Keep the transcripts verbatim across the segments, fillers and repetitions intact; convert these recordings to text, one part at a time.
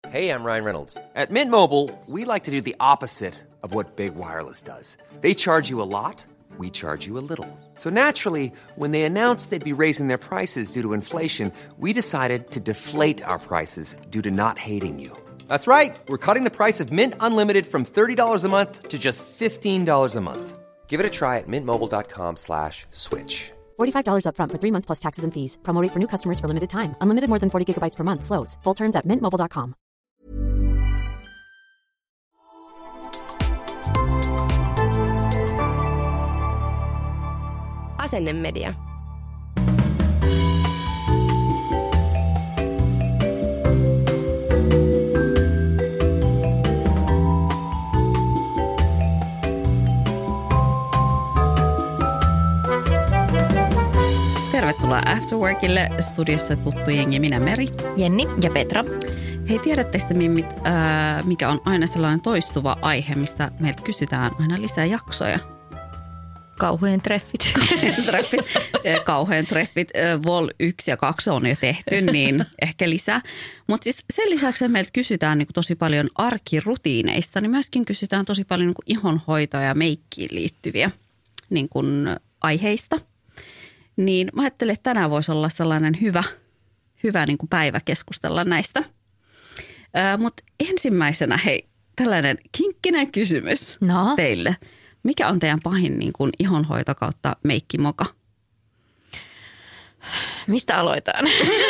Hey, I'm Ryan Reynolds. At Mint Mobile, we like to do the opposite of what Big Wireless does. They charge you a lot, we charge you a little. So naturally, when they announced they'd be raising their prices due to inflation, we decided to deflate our prices due to not hating you. That's right. We're cutting the price of Mint Unlimited from thirty dollars a month to just fifteen dollars a month. Give it a try at mintmobile.com slash switch. forty-five dollars up front for three months plus taxes and fees. Promo rate for new customers for limited time. Unlimited more than forty gigabytes per month. Slows full terms at mint mobile dot com. Asennemedia. Tervetuloa Afterworkille, studiossa tuttu jengi, minä Meri. Jenni ja Petra. Hei, tiedättekö te, mimmit, ää, mikä on aina sellainen toistuva aihe, mistä meiltä kysytään aina lisää jaksoja? Kauheen treffit. Kauheen treffit. Kauheen treffit. Vol yksi ja kaksi on jo tehty, niin ehkä lisää. Mutta siis sen lisäksi meiltä kysytään niin tosi paljon arkirutiineista, niin myöskin kysytään tosi paljon niin ihonhoitoa ja meikkiin liittyviä niin kuin aiheista. Niin mä ajattelin, että tänään voisi olla sellainen hyvä, hyvä niin kuin päivä keskustella näistä. Mutta ensimmäisenä hei, tällainen kinkkinen kysymys no. teille. Mikä on teidän pahin niin kuin ihonhoito kautta meikkimoka? Mistä aloitaan?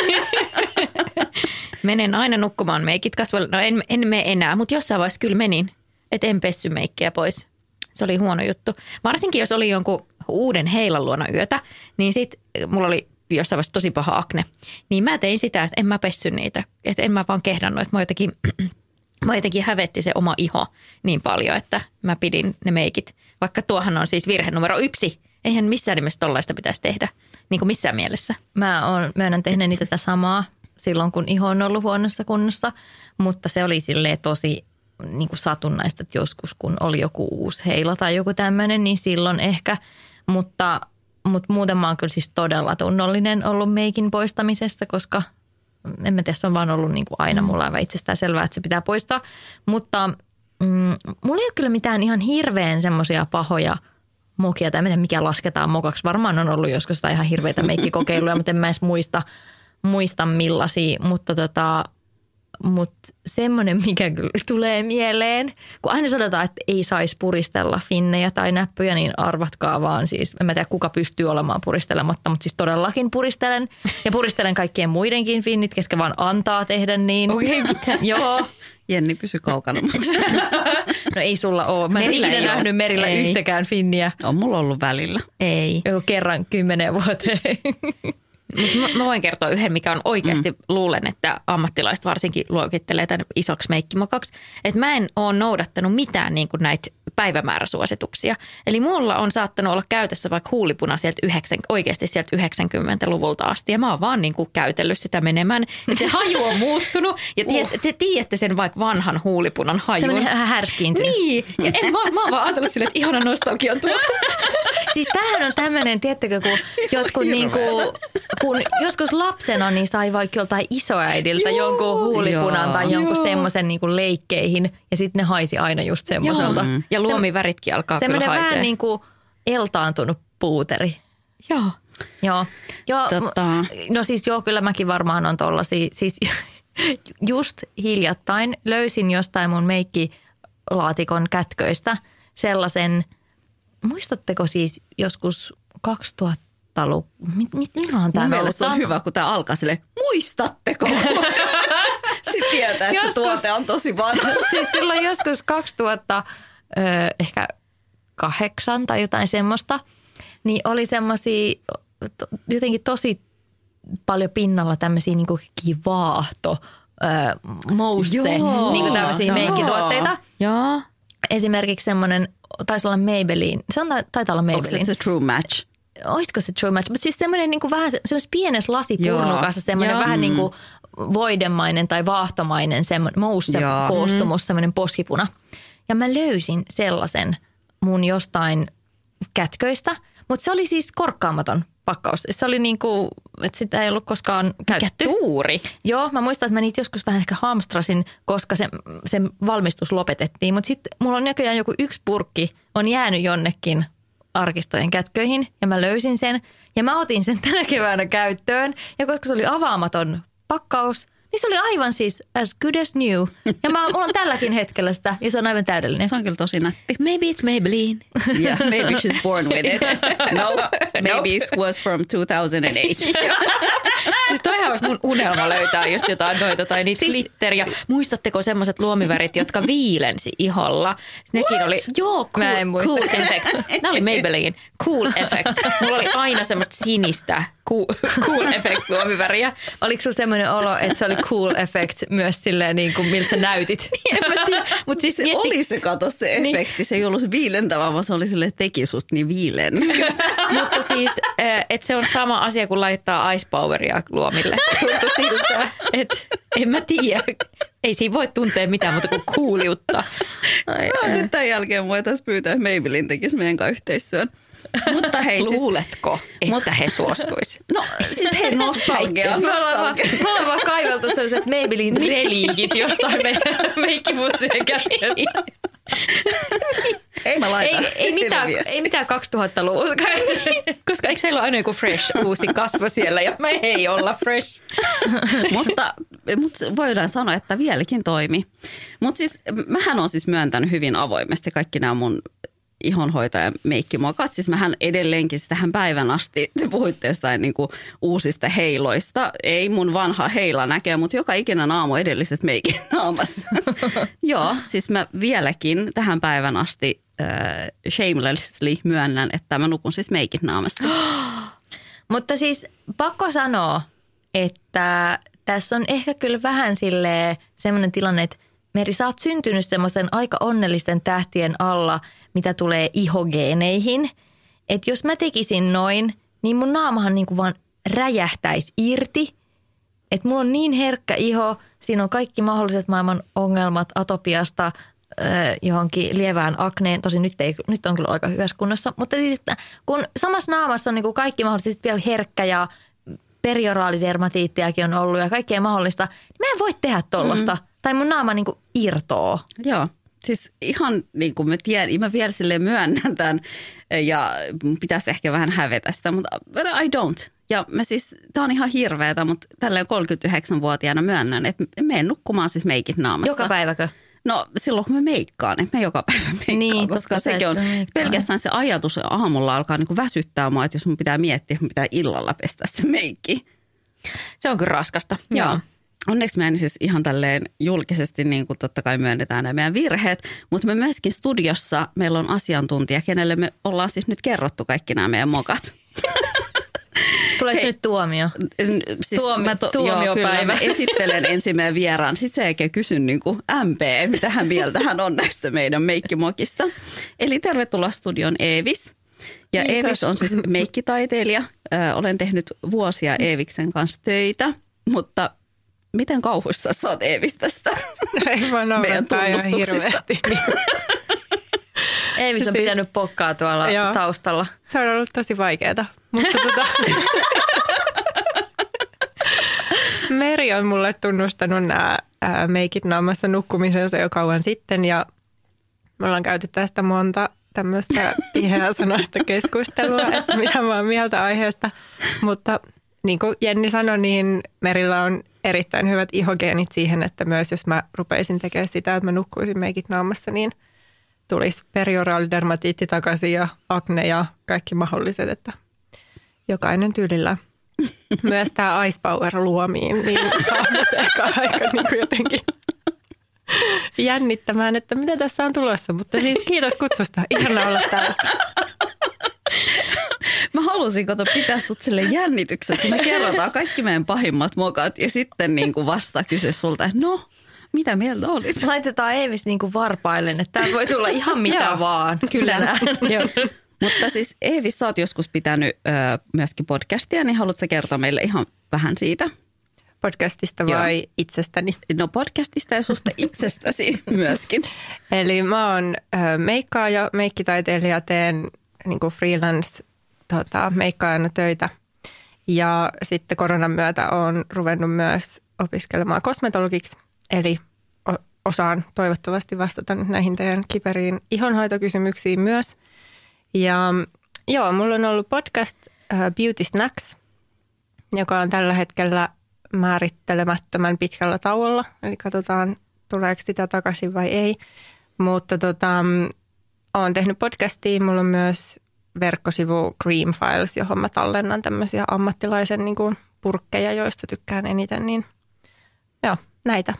Menen aina nukkumaan meikit kasvalle. No en, en mene enää, mutta jossain vaiheessa kyllä menin, että en pessy meikkiä pois. Se oli huono juttu. Varsinkin jos oli jonkun uuden heilan luona yötä, niin sit mulla oli jossain vaiheessa tosi paha akne. Niin mä tein sitä, että en mä pessy niitä. Että en mä vaan kehdannut, että mä jotenkin, mä jotenkin hävetti se oma iho niin paljon, että mä pidin ne meikit. Vaikka tuohan on siis virhe numero yksi. Eihän missään nimessä tollaista pitäisi tehdä, niin kuin missään mielessä. Mä oon myönnän tehneeni tätä samaa silloin, kun iho on ollut huonossa kunnossa, mutta se oli silleen tosi niin kuin satunnaista, että joskus kun oli joku uusi heila tai joku tämmöinen, niin silloin ehkä. Mutta, mutta muuten mä oon kyllä siis todella tunnollinen ollut meikin poistamisesta, koska en mä tiedä, se on vaan ollut niin kuin aina mulla aivan itsestään selvää, että se pitää poistaa. Mutta mm, mulla ei ole kyllä mitään ihan hirveän semmoisia pahoja mokia, tai en tiedä mikä lasketaan mokaksi. Varmaan on ollut joskus jotain ihan hirveitä meikkikokeiluja, mutta en mä edes muista, muista millaisia, mutta tota... Mutta semmoinen, mikä tulee mieleen, kun aina sanotaan, että ei saisi puristella finnejä tai näppyjä, niin arvatkaa vaan siis. En mä tiedä, kuka pystyy olemaan puristelematta, mutta siis todellakin puristelen. Ja puristelen kaikkien muidenkin finnit, ketkä vaan antaa tehdä niin. Oi ei mitään. Joo. Jenni, pysy kaukana. No ei sulla ole. Mä en ikinä nähnyt merillä ei. yhtäkään finniä. On mulla ollut välillä. Ei. Joku kerran kymmeneen vuoteen. Mä, mä voin kertoa yhden, mikä on oikeasti, mm. luulen, että ammattilaiset varsinkin luokittelee tämän isoksi meikkimokaksi. Että mä en ole noudattanut mitään niin kuin näitä päivämääräsuosituksia. Eli mulla on saattanut olla käytössä vaikka huulipuna sieltä yhdeksän, oikeasti sieltä yhdeksänkymmentäluvulta asti. Ja mä oon vaan niin kuin käytellyt sitä menemään. Ja se haju on muuttunut. Ja uh. te, te tiedätte sen vaikka vanhan huulipunan hajun. Semmoinen ihan härskiintynyt. Niin. Ja en, mä, mä oon vaan ajatellut silleen, että ihana nostalgian tuoksu. Siis tämähän on tämmöinen, tiedättekö, kun jotkut niin kuin, kun joskus lapsena niin sai vaikka joltain isoäidiltä joo, jonkun huulipunan joo, tai jonkun semmoisen niin kuin leikkeihin ja sitten ne haisi aina just semmoiselta. Mm. Ja luomiväritkin alkaa kyllä haisee. Semmoinen vähän niin kuin eltaantunut puuteri. Joo. Joo. joo tota. No siis joo, kyllä mäkin varmaan on tollaisia. Siis just hiljattain löysin jostain mun meikkilaatikon kätköistä sellaisen, muistatteko siis joskus kaksituhattaluvun, milloin on tämä ollut? Se on hyvä, kun tämä alkaa silleen, muistatteko? Sitten tietää, että joskus, se tuote on tosi vanha. Siis silloin joskus kaksituhatta, ö, ehkä kahdeksan tai jotain semmoista, niin oli semmoisia to, jotenkin tosi paljon pinnalla tämmöisiä niin kuin vaahto, ö, mousse, joo, niin kuin tämmöisiä meikkituotteita. Joo. Esimerkiksi semmoinen, taisi olla Maybelline, se on, taitaa olla Maybelline. Onko se True Match? Olisiko se True Match? Mutta siis semmoinen niin kuin vähän semmoisessa pienessä lasipurnukassa, semmoinen joo. vähän mm. niin kuin voidemainen tai vaahtomainen semmoinen mousse-koostumus, semmoinen poskipuna. Ja mä löysin sellaisen mun jostain kätköistä, mutta se oli siis korkkaamaton pakkaus. Se oli niin kuin, että sitä ei ollut koskaan käytetty. Mikä tuuri. Joo, mä muistan, että mä niitä joskus vähän ehkä hamstrasin, koska se, se valmistus lopetettiin. Mutta sitten mulla on näköjään joku yksi purkki on jäänyt jonnekin arkistojen kätköihin ja mä löysin sen. Ja mä otin sen tänä keväänä käyttöön ja koska se oli avaamaton pakkaus, niin se oli aivan siis as good as new. Ja mä, mulla on tälläkin hetkellä sitä ja se on aivan täydellinen. Se on kyllä tosi nätti. Maybe it's Maybelline. Yeah, maybe she's born with it. No, maybe it was from two thousand eight. Siis toihan olisi mun unelma löytää just jotain noita tai niitä siis, glitteriä. Muistatteko semmoiset luomivärit, jotka viilensi iholla? Nekin What? Oli, joo, cool, cool effect. Nämä oli Maybelline, cool effect. Mulla oli aina semmoista sinistä cool, cool effect luomiväriä. Oliko sulla semmoinen olo, että se oli cool effect myös silleen niin kuin miltä sä näytit? Mutta siis mietti... oli se, kato se efekti. Niin. Se ei ollut se viilentävä, vaan se oli silleen, teki susta niin viilen. Mutta siis, että se on sama asia kuin laittaa ice poweria luomille. Tuntui siltä, että en mä tiedä. Ei siinä voi tuntea mitään muuta kuin cooliutta. No, nyt tämän jälkeen voitaisiin pyytää, että Maybelline tekisi meidän kanssa yhteistyön. Mutta hei, luuletko, siis, että mutta, he suostuisi? No siis hei, nostalgia. Me ollaan vaan, vaan kaiveltu sellaiset Maybelline reliikit jostain meidän meikkipussien kätkestä. Ei mä laita. Ei, ei, mitään, ei mitään kaksituhattaluvulta. Koska eikö heillä ole aina joku fresh uusi kasvo siellä ja me ei olla fresh. mutta, mutta voidaan sanoa, että vieläkin toimi. Mutta siis mähän on siis myöntänyt hyvin avoimesti kaikki nämä mun ihonhoitajan meikkimokat. Siis mähän edelleenkin tähän päivän asti, te puhuitte jostain niin kuin uusista heiloista. Ei mun vanha heila näkee, mutta joka ikinen aamu edelliset meikin naamassa. Joo, siis mä vieläkin tähän päivän asti äh, shamelessly myönnän, että mä nukun siis meikit naamassa. Mutta siis pakko sanoa, että tässä on ehkä kyllä vähän silleen semmoinen tilanne, että Meri, sä oot syntynyt semmoisen aika onnellisten tähtien alla, mitä tulee ihogeeneihin. Että jos mä tekisin noin, niin mun naamahan niinku vaan räjähtäisi irti. Että mulla on niin herkkä iho, siinä on kaikki mahdolliset maailman ongelmat atopiasta äh, johonkin lievään akneen. Tosin nyt, ei, nyt on kyllä aika hyvässä kunnossa. Mutta siis, että kun samassa naamassa on niinku kaikki mahdolliset, vielä herkkä ja perioraalidermatiittiakin on ollut ja kaikkea mahdollista, niin mä en voi tehdä tollaista. Mm. Tai mun naama niinku irtoo. Joo. Siis ihan niin kuin mä tiedän, mä vielä silleen myönnän tämän ja pitäisi ehkä vähän hävetä sitä, mutta I don't. Ja mä siis, tää on ihan hirveetä, mutta tälleen kolmekymmentäyhdeksänvuotiaana myönnän, että menen nukkumaan siis meikit naamassa. Joka päiväkö? No silloin kun mä meikkaan, että mä joka päivä meikkaan, niin, koska sekin on pelkästään se ajatus aamulla alkaa niin kuin väsyttää mua, että jos mun pitää miettiä, että mun pitää illalla pestä se meikki. Se on kyllä raskasta. Joo. Joo. Onneksi me en siis ihan tälleen julkisesti, niin kuin totta kai myönnetään nämä meidän virheet, mutta me myöskin studiossa meillä on asiantuntija, kenelle me ollaan siis nyt kerrottu kaikki nämä meidän mokat. Tuleeko nyt tuomio? Siis Tuomi, mä to, joo, kyllä mä esittelen ensin meidän vieraan. Sitten se eikä kysy niin kuin M P, mitä hän mieltä hän on näistä meidän meikkimokista. Eli tervetuloa studion Eevis. Ja Kiitos. Eevis on siis meikkitaiteilija. Ö, olen tehnyt vuosia Eeviksen kanssa töitä, mutta miten kauhuissa sä oot Eevis tästä? No ei vaan naurattaa ihan hirveästi. Eevis on siis pitänyt pokkaa tuolla joo, taustalla. Se on ollut tosi vaikeaa. Mutta tota, Meri on mulle tunnustanut nämä ää, meikit naamassa nukkumisensa jo kauan sitten. Ja me ollaan käyty tästä monta tämmöistä tiheää sanoista keskustelua, että mitä mä oon mieltä aiheesta. Mutta niin kuin Jenni sanoi, niin Merillä on erittäin hyvät ihogeenit siihen, että myös jos mä rupeisin tekemään sitä, että mä nukkuisin meikit naamassa, niin tulisi perioraalidermatiitti takaisin ja akne ja kaikki mahdolliset, että jokainen tyylillä. Myös tämä Ice Power luomiin, niin saa mut ehkä aika niin kuin jotenkin jännittämään, että mitä tässä on tulossa. Mutta siis kiitos kutsusta, ihanaa olla täällä. Mä halusin kato pitää sut sille jännityksessä. Me kerrotaan kaikki meidän pahimmat mokat ja sitten niin kuin vasta kysyä sulta, että no, mitä mieltä olit? Laitetaan Eevis niin kuin varpaillen, että täällä voi tulla ihan mitä vaan. Kyllä. Mutta siis Eevis, sä oot joskus pitänyt ö, myöskin podcastia, niin haluatko kertoa meille ihan vähän siitä? Podcastista vai Joo. itsestäni? No podcastista ja susta itsestäsi myöskin. Eli mä oon ö, meikkaaja, meikkitaiteilija, teen niin kuin freelance tota, meikkaajana töitä Ja sitten koronan myötä olen ruvennut myös opiskelemaan kosmetologiksi, eli osaan toivottavasti vastata nyt näihin teidän kiperiin ihonhoitokysymyksiin myös. Ja joo, mulla on ollut podcast uh, Beauty Snacks, joka on tällä hetkellä määrittelemättömän pitkällä tauolla. Eli katsotaan, tuleeko sitä takaisin vai ei. Mutta tota, olen tehnyt podcastia. Mulla on myös verkkosivu Cream Files, johon mä tallennan tämmöisiä ammattilaisen niin kuin purkkeja, joista tykkään eniten. Niin joo, näitä.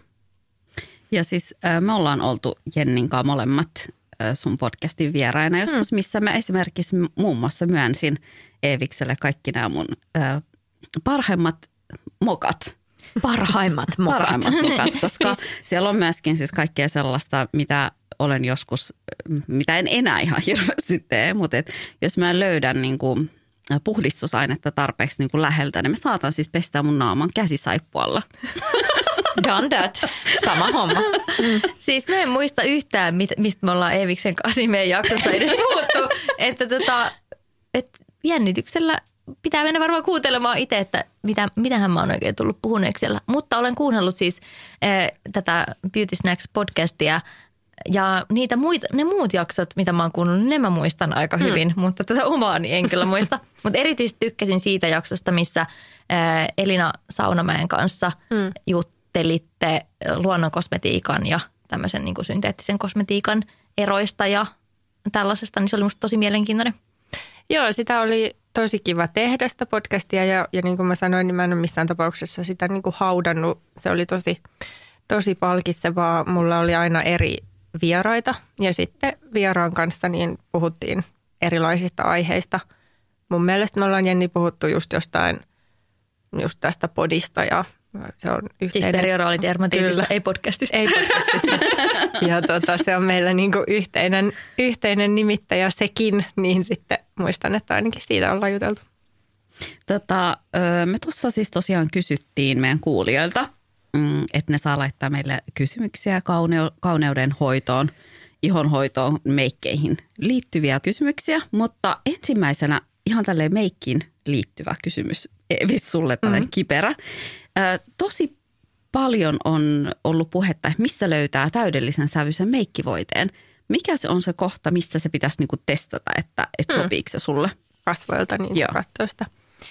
Ja siis äh, me ollaan oltu Jennin kanssa molemmat äh, sun podcastin vieraina joskus, hmm. missä mä esimerkiksi muun muassa myönsin Eevikselle kaikki nämä mun äh, parhaimmat mokat. Parhaimmat mokat. Parhaimmat mokat, koska siellä on myöskin siis kaikkea sellaista, mitä olen joskus, mitä en enää ihan hirveästi tee, mutta et jos mä löydän niin kuin puhdistusainetta tarpeeksi niin kuin läheltä, niin mä saatan siis pestää mun naaman käsisaippualla. Done that. Sama homma. Mm. Siis mä en muista yhtään, mistä me ollaan Eeviksen kanssa meidän jaksossa edes puhuttu. Että tota, et jännityksellä pitää mennä varmaan kuuntelemaan itse, että mitä, mitähän mä oon oikein tullut puhuneeksi siellä. Mutta olen kuunnellut siis äh, tätä Beauty Snacks podcastia ja niitä muita, ne muut jaksot, mitä mä oon kuunnellut, ne mä muistan aika hyvin, hmm. mutta tätä omaani en kyllä muista. Mutta erityisesti tykkäsin siitä jaksosta, missä äh, Elina Saunamäen kanssa hmm. juttelitte luonnonkosmetiikan ja tämmöisen niin kuin synteettisen kosmetiikan eroista ja tällaisesta, niin se oli musta tosi mielenkiintoinen. Joo, sitä oli tosi kiva tehdä sitä podcastia ja, ja niin kuin mä sanoin, niin mä en ole missään tapauksessa sitä niin kuin haudannut. Se oli tosi, tosi palkitsevaa. Mulla oli aina eri vieraita ja sitten vieraan kanssa niin puhuttiin erilaisista aiheista. Mun mielestä me ollaan, Jenni, puhuttu just jostain, just tästä podista ja se on yhteinen. Siis perioraalidermatiitista, ei podcastista. Ei podcastista. Ja tota, se on meillä niinku yhteinen, yhteinen nimittäjä sekin, niin sitten muistan, että ainakin siitä ollaan juteltu. Tota, me tuossa siis tosiaan kysyttiin meidän kuulijoilta, että ne saa laittaa meille kysymyksiä kauneuden hoitoon, ihonhoitoon, meikkeihin liittyviä kysymyksiä. Mutta ensimmäisenä ihan tälleen meikkiin liittyvä kysymys, Eevis, sulle tällainen mm-hmm. kiperä. Tosi paljon on ollut puhetta, että mistä löytää täydellisen sävyisen meikkivoiteen. Mikä se on se kohta, mistä se pitäisi niinku testata, että et mm. sopiiko se sulle? Kasvoilta niin katsoista.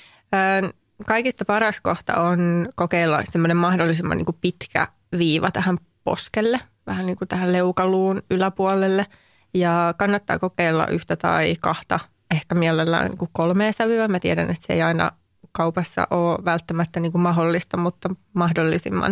Kaikista paras kohta on kokeilla semmoinen mahdollisimman niinku pitkä viiva tähän poskelle, vähän niin kuin tähän leukaluun yläpuolelle. Ja kannattaa kokeilla yhtä tai kahta, ehkä mielellään niinku kolmea sävyä. Mä tiedän, että se ei aina kaupassa ole välttämättä niin kuin mahdollista, mutta mahdollisimman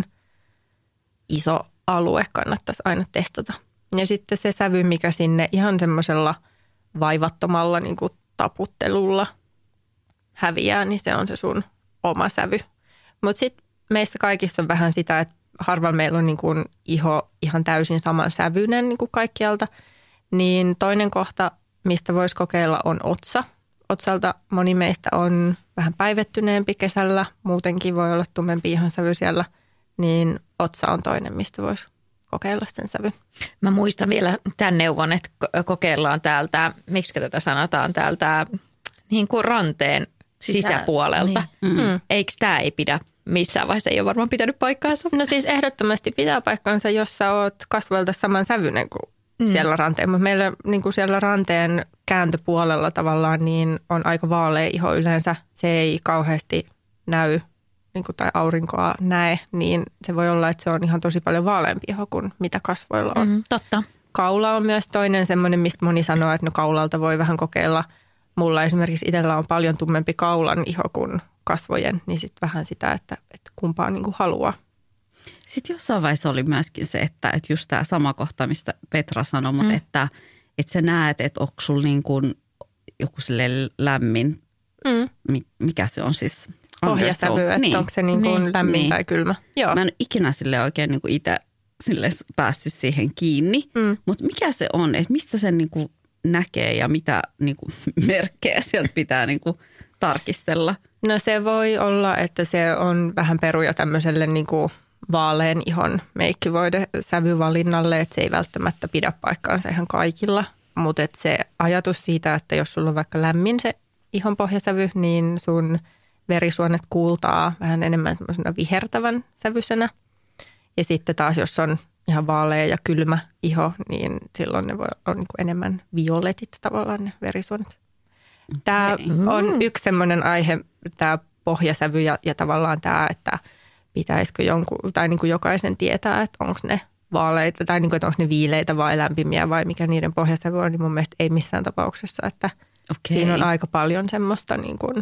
iso alue kannattaisi aina testata. Ja sitten se sävy, mikä sinne ihan semmoisella vaivattomalla niin kuin taputtelulla häviää, niin se on se sun oma sävy. Mutta sitten meistä kaikissa on vähän sitä, että harvalla meillä on niin kuin iho ihan täysin saman sävyinen niin kuin kaikkialta. Niin toinen kohta, mistä voisi kokeilla, on otsa. Otsalta moni meistä on vähän päivettyneempi kesällä, muutenkin voi olla tummempi ihonsävy siellä, niin otsa on toinen, mistä voisi kokeilla sen sävy. Mä muistan vielä tämän neuvon, että kokeillaan täältä, miksi tätä sanotaan, täältä niin kuin ranteen Sisä, sisäpuolelta. Niin. Mm-hmm. Eikö tämä ei pidä missään vaiheessa, ei ole varmaan pitänyt paikkaansa? No siis ehdottomasti pitää paikkaansa, jos sä oot kasvoilta saman sävyinen kuin Mm. siellä ranteen, mutta meillä niin kuin siellä ranteen kääntöpuolella tavallaan niin on aika vaalea iho yleensä. Se ei kauheasti näy niin kuin, tai aurinkoa näe, niin se voi olla, että se on ihan tosi paljon vaaleampi iho kuin mitä kasvoilla on. Mm, totta. Kaula on myös toinen semmoinen, mistä moni sanoo, että no kaulalta voi vähän kokeilla. Mulla esimerkiksi itsellä on paljon tummempi kaulan iho kuin kasvojen, niin sitten vähän sitä, että, että kumpaa niin kuin haluaa. Sitten jossain vaiheessa oli myöskin se, että, että just tämä sama kohta, mistä Petra sanoi, mutta mm. että, että sä näet, että onko sulla niin kuin joku silleen lämmin, mm. mikä se on siis? Pohjasävy, että niin. Onko se niin kuin niin. lämmin niin. tai kylmä. Joo. Mä en ikinä sille oikein niin kuin itse sille päässyt siihen kiinni, mm. mutta mikä se on, että mistä sen niin kuin näkee ja mitä niin kuin merkkejä sieltä pitää niin kuin tarkistella? No se voi olla, että se on vähän peruja tämmöiselle niin kuin vaalean ihon meikkivoide sävyvalinnalle, että se ei välttämättä pidä paikkaansa ihan kaikilla, mutta että se ajatus siitä, että jos sulla on vaikka lämmin se ihon pohjasävy, niin sun verisuonet kultaa vähän enemmän semmoisena vihertävän sävyisenä. Ja sitten taas, jos on ihan vaalea ja kylmä iho, niin silloin ne voi olla niin kuin enemmän violetit tavallaan ne verisuonet. Tämä on yksi semmoinen aihe, tämä pohjasävy ja, ja tavallaan tämä, että pitäisikö jonkun, tai niin kuin jokaisen tietää, että onko ne vaaleita tai niin kuin, että onko ne viileitä vai lämpimiä vai mikä niiden pohjasävy on, niin mun mielestä ei missään tapauksessa, että okay. Siinä on aika paljon semmoista, niin kuin,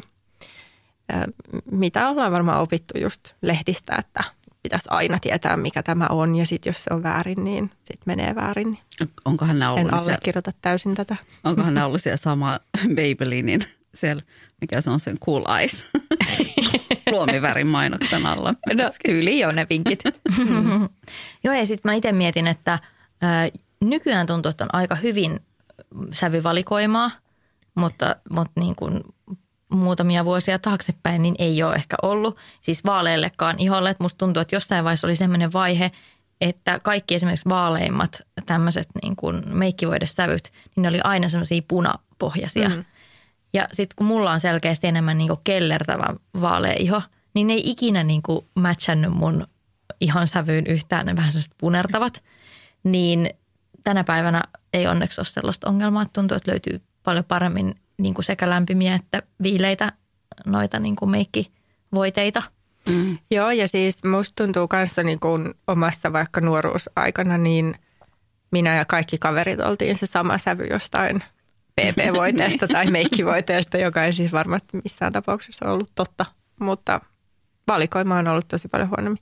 mitä ollaan varmaan opittu just lehdistä, että pitäisi aina tietää, mikä tämä on ja sitten jos se on väärin, niin sitten menee väärin. Onkohan nämä ollut en allekirjoita täysin tätä. Onkohan nämä ollut siellä sama Maybellinin siellä, mikä se on sen Cool Eyes luomivärin mainoksen alla. No tyyli jo ne vinkit. Mm. Joo ja sitten mä itse mietin, että ä, nykyään tuntuu, että on aika hyvin sävyvalikoimaa, mutta, mutta niin kuin muutamia vuosia taaksepäin niin ei ole ehkä ollut. Siis vaaleellekaan iholle, että musta tuntuu, että jossain vaiheessa oli sellainen vaihe, että kaikki esimerkiksi vaaleimmat tämmöiset niin kuin meikkivoidesävyt, niin ne oli aina semmoisia punapohjaisia. Mm. Ja sitten kun mulla on selkeästi enemmän niin kuin kellertävä vaalea iho, niin ne ei ikinä niin kuin matchannut mun ihon sävyyn yhtään, ne vähän sellaiset punertavat. Niin tänä päivänä ei onneksi ole sellaista ongelmaa, että tuntuu, että löytyy paljon paremmin niin kuin sekä lämpimiä että viileitä noita niin kuin meikkivoiteita. Mm. Joo, ja siis musta tuntuu kanssa niin kuin omassa vaikka nuoruusaikana, niin minä ja kaikki kaverit oltiin se sama sävy jostain P P-voiteesta tai meikkivoiteesta, joka ei siis varmasti missään tapauksessa ollut totta, mutta valikoima on ollut tosi paljon huonommin.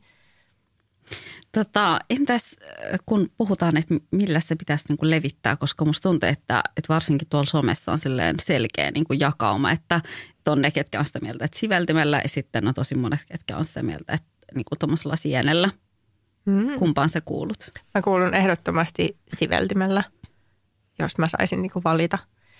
Tota, entäs kun puhutaan, että millä se pitäisi niin kuin levittää, koska musta tuntuu, että, että varsinkin tuolla somessa on silleen selkeä niin kuin jakauma, että, että on ne, ketkä on sitä mieltä, että siveltimellä ja sitten on tosi monet, ketkä on sitä mieltä, että niin kuin tuommoisella sienellä. Mm. Kumpaan sä kuulut? Mä kuulun ehdottomasti siveltimellä, jos mä saisin niin kuin valita,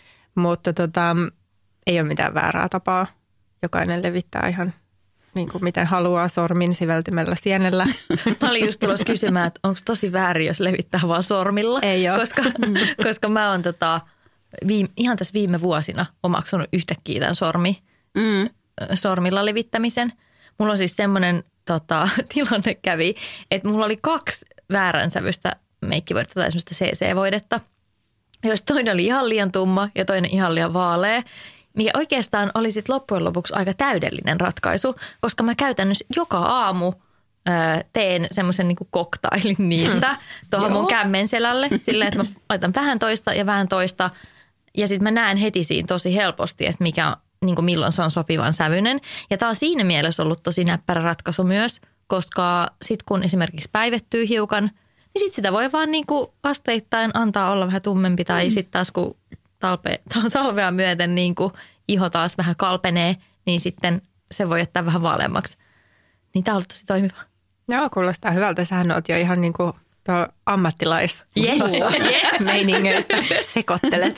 mutta tota, ei ole mitään väärää tapaa. Jokainen levittää ihan niin kuin miten haluaa sormin siveltimellä sienellä. Mä olin just tulossa kysymään, että onko tosi väärin, jos levittää vaan sormilla. Ei ole. Koska, koska mä oon tota, viime, ihan tässä viime vuosina omaksunut yhtäkkiä tämän sormi, mm. sormilla levittämisen. Mulla on siis semmoinen tota, tilanne kävi, että mulla oli kaksi vääränsävystä meikkivoidetta tai semmoista C C-voidetta, joista toinen oli ihan liian tumma ja toinen ihan liian vaalea. Mikä oikeastaan oli sitten loppujen lopuksi aika täydellinen ratkaisu, koska mä käytännössä joka aamu ää, teen semmoisen niinku koktailin niistä tuohon mun kämmen selälle. Silleen, että mä laitan vähän toista ja vähän toista. Ja sitten mä näen heti siinä tosi helposti, että mikä, niinku milloin se on sopivan sävyinen. Ja tää on siinä mielessä ollut tosi näppärä ratkaisu myös, koska sitten kun esimerkiksi päivettyy hiukan, niin sitten sitä voi vaan niinku asteittain antaa olla vähän tummempi. Tai mm. sitten taas kun talpe, talvea myöten niin kuin iho taas vähän kalpenee, niin sitten se voi jättää vähän vaaleammaksi. Niin tämä on ollut tosi toimiva. Joo, kuulostaa hyvältä. Sähän oot jo ihan niin kuin tuolla ammattilais yes, yes. meiningeissä sekoittelet.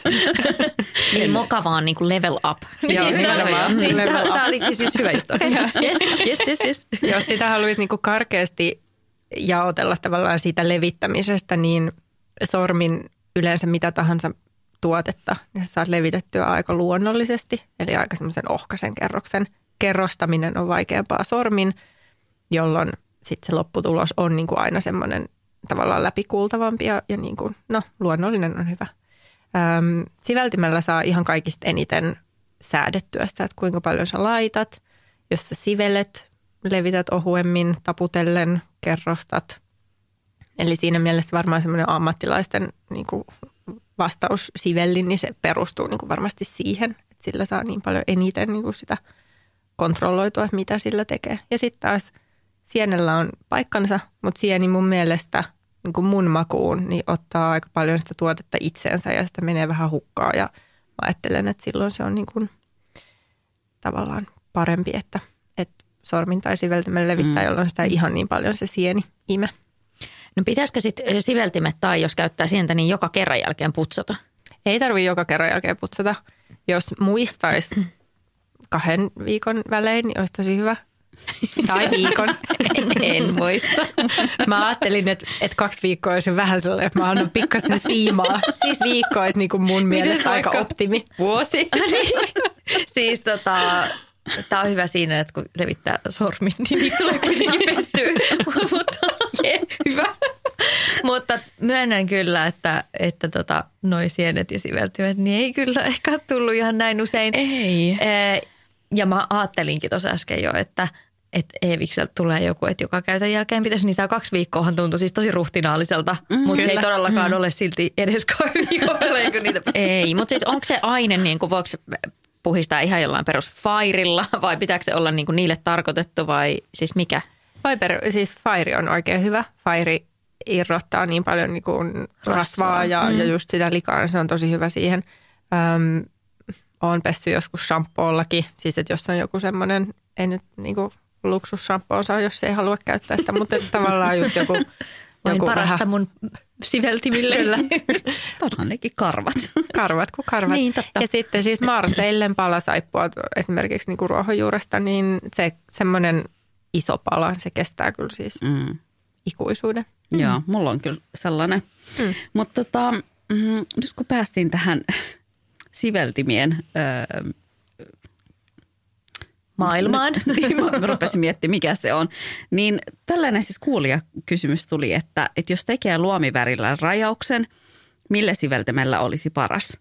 Niin moka vaan niin kuin level up. Joo, nimenomaan. Niin, level tämä olikin siis hyvä juttu. Okay. yes, yes, yes, yes. Jos sitä haluaisi niin kuin karkeasti jaotella tavallaan siitä levittämisestä, niin sormin yleensä mitä tahansa tuotetta, niin sä saat levitettyä aika luonnollisesti, eli aika semmoisen ohkaisen kerroksen. Kerrostaminen on vaikeampaa sormin, jolloin sitten se lopputulos on niin kuin aina semmoinen tavallaan läpikuultavampi ja, ja niin kuin, no, luonnollinen on hyvä. Öm, siveltimellä saa ihan kaikista eniten säädettyä sitä, että kuinka paljon sä laitat. Jos sä sivelet, levität ohuemmin, taputellen, kerrostat. Eli siinä mielessä varmaan semmoinen ammattilaisten niin kuin vastaus sivellin, niin se perustuu niin kuin varmasti siihen, että sillä saa niin paljon eniten niin kuin sitä kontrolloitua, mitä sillä tekee. Ja sitten taas sienellä on paikkansa, mutta sieni mun mielestä niin kuin mun makuun niin ottaa aika paljon sitä tuotetta itseensä ja sitä menee vähän hukkaa. Ja mä ajattelen, että silloin se on niin kuin tavallaan parempi, että, että sormin tai siveltimen levittää, mm. jolloin sitä ei ihan niin paljon se sieni ime. No pitäisikö sitten siveltimet tai jos käyttää sientä, niin joka kerran jälkeen putsata? Ei tarvitse joka kerran jälkeen putsata. Jos muistaisi kahden viikon välein, niin olisi tosi hyvä. Tai viikon. En muista. Mä ajattelin, että, että kaksi viikkoa olisi vähän sellainen, että mä annan pikkasen siimaa. Siis viikko olisi niin kuin mun mielestä aika optimi. Vuosi. Siis tota, Tämä on hyvä siinä, että kun levittää sormit, niin niitä tulee kuitenkin pestyä. Mutta yeah, hyvä. Mutta myönnän kyllä, että, että tota, noi sienet ja siveltimet, niin ei kyllä ehkä ole tullut ihan näin usein. Ei. Ja mä ajattelinkin tuossa äsken jo, että että Eevikseltä tulee joku, että joka käytön jälkeen pitäisi niitä kaksi viikkoahan tuntui siis tosi ruhtinaaliselta, mm, mutta se ei todellakaan mm. ole silti edes kaksi viikolla, eikö niitä... Ei, mutta siis onko se aine, niin kuin, voiko puhistaa ihan jollain perusfairilla vai pitääkö se olla niin kuin niille tarkoitettu vai siis mikä? Viper, siis Fire on oikein hyvä. Fire irrottaa niin paljon niin kuin rasvaa, rasvaa ja, mm. ja just sitä likaa, se on tosi hyvä siihen. Öm, olen pesty joskus shampoollakin, siis että jos on joku semmoinen, ei nyt niin kuin luksusshampoonsa, jos ei halua käyttää sitä, mutta tavallaan just joku, Voin joku parasta vähän... mun siveltimille. Kyllä. Onhan nekin karvat. Karvat kuin karvat. Niin, totta. Ja sitten siis Marseillen palasaippua esimerkiksi niin kuin ruohonjuuresta, niin se semmoinen iso pala, se kestää kyllä siis mm. ikuisuuden. Mm. Joo, mulla on kyllä sellainen. Mm. Mutta tota, mm, nyt kun päästiin tähän siveltimien... Öö, maailmaan. Niin, mä rupesin miettimään, mikä se on. Niin tällainen siis kuulijakysymys tuli, että, että jos tekee luomivärillä rajauksen, millä siveltimellä olisi paras?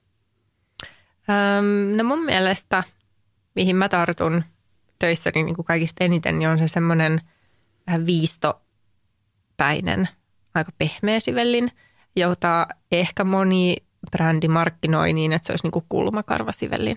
Öm, no mun mielestä, mihin mä tartun töissäni niin kuin kaikista eniten, niin on se semmoinen vähän viistopäinen, aika pehmeä sivellin, jota ehkä moni brändi markkinoi niin, että se olisi niin kuin kulmakarvasivellin,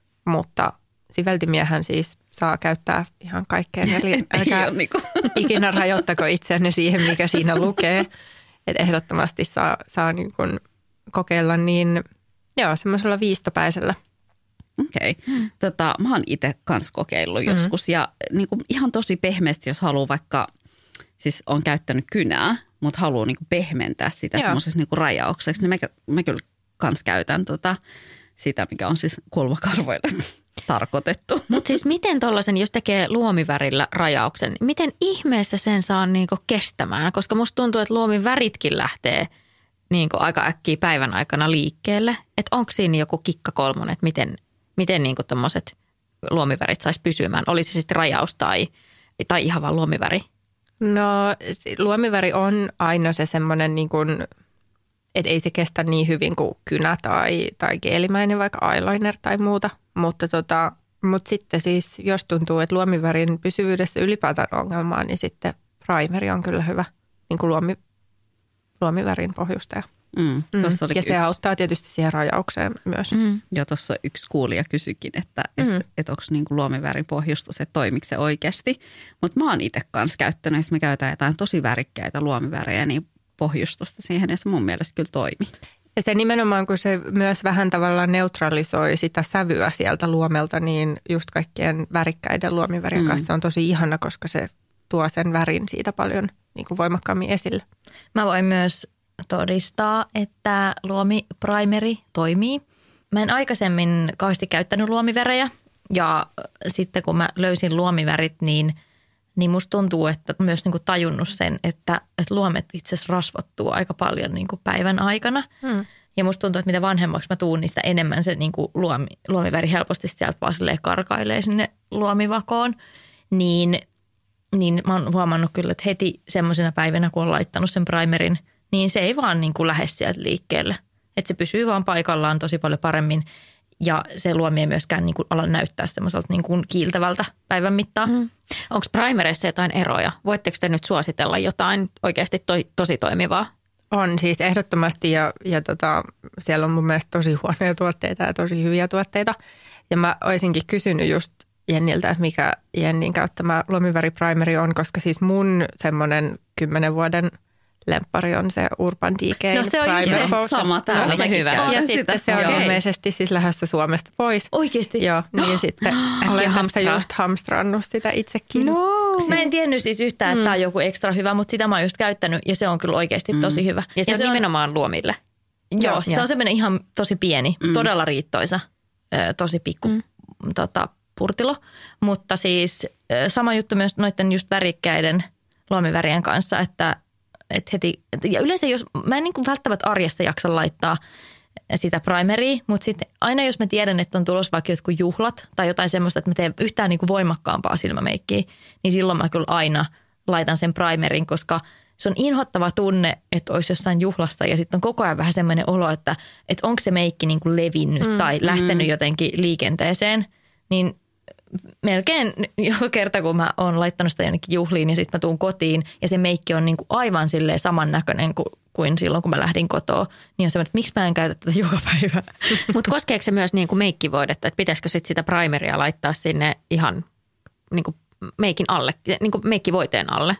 mutta siveltimiähän siis saa käyttää ihan kaikkeen, eli älkää niinku. ikinä rajoittako itseänne siihen, mikä siinä lukee. Et ehdottomasti saa, saa niin kuin kokeilla niin, joo, semmoisella viistopäisellä. Okei. Okay. Tota, mä oon itse kanssa kokeillut mm-hmm. joskus ja niin kuin ihan tosi pehmeästi, jos haluaa vaikka, siis on käyttänyt kynää, mutta haluaa niin kuin pehmentää sitä semmoisessa niin kuin rajaukseksi, niin mä, mä kyllä kanssa käytän tota, sitä, mikä on siis kulmakarvoille tarkoitettu. Mutta siis miten tollaisen, jos tekee luomivärillä rajauksen, miten ihmeessä sen saa niinku kestämään? Koska musta tuntuu, että luomiväritkin lähtee niinku aika äkkiä päivän aikana liikkeelle. Että onko siinä joku kikka kolmonen, että miten, miten niinku tommoset luomivärit saisi pysymään? Oli se sitten rajaus tai, tai ihan vaan luomiväri? No luomiväri on aina se semmoinen niin kuin, että ei se kestä niin hyvin kuin kynä tai, tai geelimäinen, vaikka eyeliner tai muuta. Mutta, tota, mutta sitten siis, jos tuntuu, että luomivärin pysyvyydessä ylipäätään ongelmaa, niin sitten primeri on kyllä hyvä niin kuin luomi, luomivärin pohjustaja. Mm, mm. Ja se yksi. auttaa tietysti siihen rajaukseen myös. Mm. Ja tuossa yksi kuulija kysyikin, että mm. et, et onko niin kuin luomivärin pohjustus, että toimiko se oikeasti. Mutta mä oon itse kanssa käyttänyt, jos me käytetään jotain tosi värikkäitä luomivärejä, niin pohjustusta siihen ja se mun mielestä kyllä toimii. Ja se nimenomaan, kun se myös vähän tavallaan neutralisoi sitä sävyä sieltä luomelta, niin just kaikkien värikkäiden luomivärien mm. kanssa on tosi ihana, koska se tuo sen värin siitä paljon niin kuin voimakkaammin esille. Mä voin myös todistaa, että luomiprimeri toimii. Mä en aikaisemmin kauheasti käyttänyt luomivärejä ja sitten kun mä löysin luomivärit, niin niin musta tuntuu, että myös niinku tajunnut sen, että, että luomet itse asiassa rasvattuu aika paljon niinku päivän aikana. Hmm. Ja musta tuntuu, että mitä vanhemmaksi mä tuun, niin sitä enemmän se niinku luomi, luomiväri helposti sieltä vaan karkailee sinne luomivakoon. Niin, niin mä oon huomannut kyllä, että heti semmoisena päivänä, kun on laittanut sen primerin, niin se ei vaan niinku lähde sieltä liikkeelle. Että se pysyy vaan paikallaan tosi paljon paremmin. Ja se luomi ei myöskään niin kuin ala näyttää semmoiselta niin kuin kiiltävältä päivän mittaan. Mm. Onko primereissa jotain eroja? Voitteko te nyt suositella jotain oikeasti toi, tosi toimivaa? On siis ehdottomasti ja, ja tota, siellä on mun mielestä tosi huonoja tuotteita ja tosi hyviä tuotteita. Ja mä olisinkin kysynyt just Jenniltä, että mikä Jennin käyttämä luomiväriprimeri on, koska siis mun semmoinen kymmenen vuoden lemppari on se Urban Decay. No se on Primer se sama täällä. On se hyvä. Ja, ja sitä. sitten se on Okay. ilmeisesti siis lähdössä Suomesta pois. Oikeasti? Joo, niin sitten olen hamstraa. just hamstrannut sitä itsekin. No. Mä en tiennyt siis yhtään, että mm. tämä on joku ekstra hyvä, mutta sitä mä oon just käyttänyt ja se on kyllä oikeasti mm. tosi hyvä. Ja se, ja se on nimenomaan luomille. Joo, joo, se on semmoinen ihan tosi pieni, mm. todella riittoisa, tosi pikku mm. tota, purtilo. Mutta siis sama juttu myös noiden just värikkäiden luomivärien kanssa, että et heti, ja yleensä jos, mä en niin kuin välttämättä arjessa jaksa laittaa sitä primaria, mutta sitten aina jos mä tiedän, että on tulossa vaikka jotkut juhlat tai jotain semmoista, että mä teen yhtään niin kuin voimakkaampaa silmämeikkiä, niin silloin mä kyllä aina laitan sen primerin, koska se on inhottava tunne, että olisi jossain juhlassa ja sitten on koko ajan vähän semmoinen olo, että, että onko se meikki niin kuin levinnyt mm, tai lähtenyt mm. jotenkin liikenteeseen, niin melkein joka kerta, kun mä oon laittanut sitä jonnekin juhliin ja sitten mä tuun kotiin ja se meikki on niin kuin aivan silleen samannäköinen kuin, kuin silloin, kun mä lähdin kotoa, niin on semmoinen, että miksi mä en käytä tätä joka päivä. Mutta koskeeko se myös niin kuin meikkivoidetta, että pitäisikö sit sitä primeria laittaa sinne ihan niin kuin meikin alle, niin kuin meikkivoiteen alle?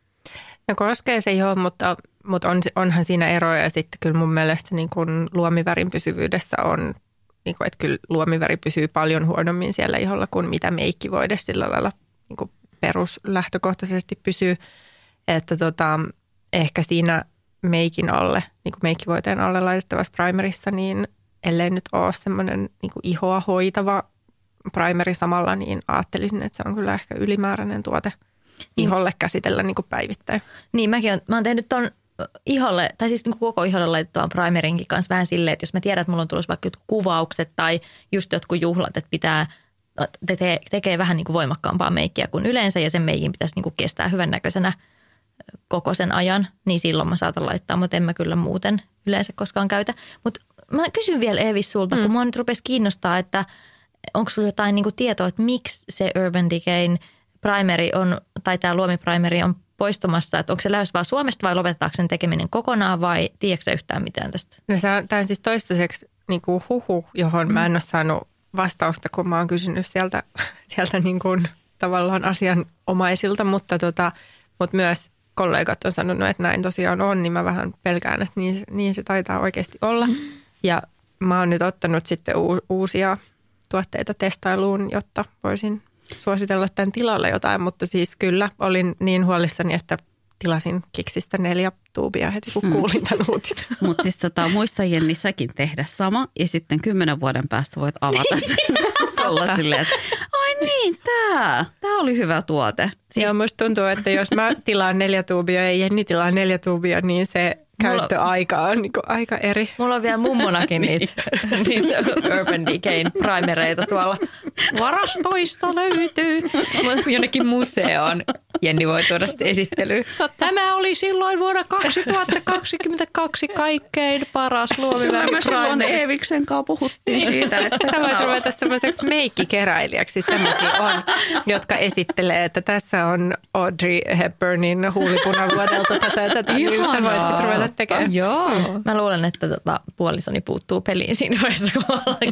No koskee se joo, mutta, mutta on, onhan siinä eroja ja sitten kyllä mun mielestä niin kuin luomivärin pysyvyydessä on, niin kuin, että kyllä luomiväri pysyy paljon huonommin siellä iholla kuin mitä meikkivoide sillä lailla niin kuin peruslähtökohtaisesti pysyy. Että tota, ehkä siinä meikin alle, niin kuin meikkivoiteen alle laitettavassa primerissa, niin ellei nyt ole semmoinen niin kuin ihoa hoitava primeri samalla, niin ajattelisin, että se on kyllä ehkä ylimääräinen tuote iholle käsitellä niin kuin päivittäin. Niin, mäkin on, mä oon tehnyt ton iholle, tai siis niin koko iholle laitettavan primerinkin kanssa vähän silleen, että jos mä tiedän, että mulla on tulossa vaikka jotkut kuvaukset tai just jotkut juhlat, että pitää, te, tekee vähän niin kuin voimakkaampaa meikkiä kuin yleensä ja sen meikin pitäisi niin kuin kestää hyvännäköisenä koko sen ajan, niin silloin mä saatan laittaa, mutta en mä kyllä muuten yleensä koskaan käytä. Mutta mä kysyn vielä Eevis sulta, mm. kun mua nyt rupesi kiinnostaa, että onko sulla jotain niin kuin tietoa, että miksi se Urban Decayn primeri on, tai tämä luomiprimeri on poistumassa, että onko se lähes vaan Suomesta vai lopetetaanko sen tekeminen kokonaan vai tiedätkö yhtään mitään tästä? No se on, tämä on siis toistaiseksi niin kuin huhu, johon mä en ole saanut vastausta, kun mä oon kysynyt sieltä, sieltä niin kuin tavallaan asianomaisilta, mutta, tota, mutta myös kollegat on sanonut, että näin tosiaan on, niin mä vähän pelkään, että niin, niin se taitaa oikeasti olla. Mm. Ja mä oon nyt ottanut sitten u, uusia tuotteita testailuun, jotta voisin suositella tämän tilalle jotain, mutta siis kyllä olin niin huolissani, että tilasin Kiksistä neljä tuubia heti, kun kuulin mm. tämän uutisen. Mutta siis tota, muista Jenni säkin tehdä sama ja sitten kymmenen vuoden päästä voit avata sen. Olla silleen, että ai niin, tää, tää oli hyvä tuote. Siis... Joo, musta tuntuu, että jos mä tilaan neljä tuubia ja Jenni tilaa neljä tuubia, niin se käyttöaika on niin kuin aika eri. Mulla on vielä mummonakin niitä, niitä Urban Decayn primereita tuolla varastoista löytyy. Jonnekin museoon Jenni voi tuoda sitten esittelyyn. Tämä oli silloin vuonna kaksituhattakaksikymmentäkaksi kaikkein paras luomiväri primer. Silloin Eeviksen kanssa puhuttiin siitä. Että sä voit ruveta semmoiseksi meikkikeräilijäksi. Sellaisia on, jotka esittelee, että tässä on Audrey Hepburnin huulipunavuodelta tätä ja tätä. Niin sä voit sitten ruveta tekemään. Joo. Mä luulen, että tota, puolisoni puuttuu peliin siinä vaiheessa, kun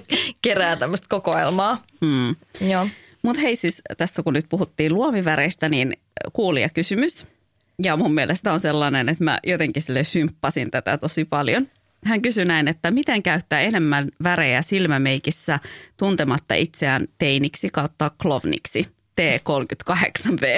kerää tämmöistä kokoelmaa. Hmm. Joo. Mutta hei siis, tässä kun nyt puhuttiin luomiväreistä, niin kuulijakysymys. Ja mun mielestä on sellainen, että mä jotenkin sille symppasin tätä tosi paljon. Hän kysyi näin, että miten käyttää enemmän värejä silmämeikissä tuntematta itseään teiniksi kautta klovniksi? T kolmekymmentäkahdeksan B.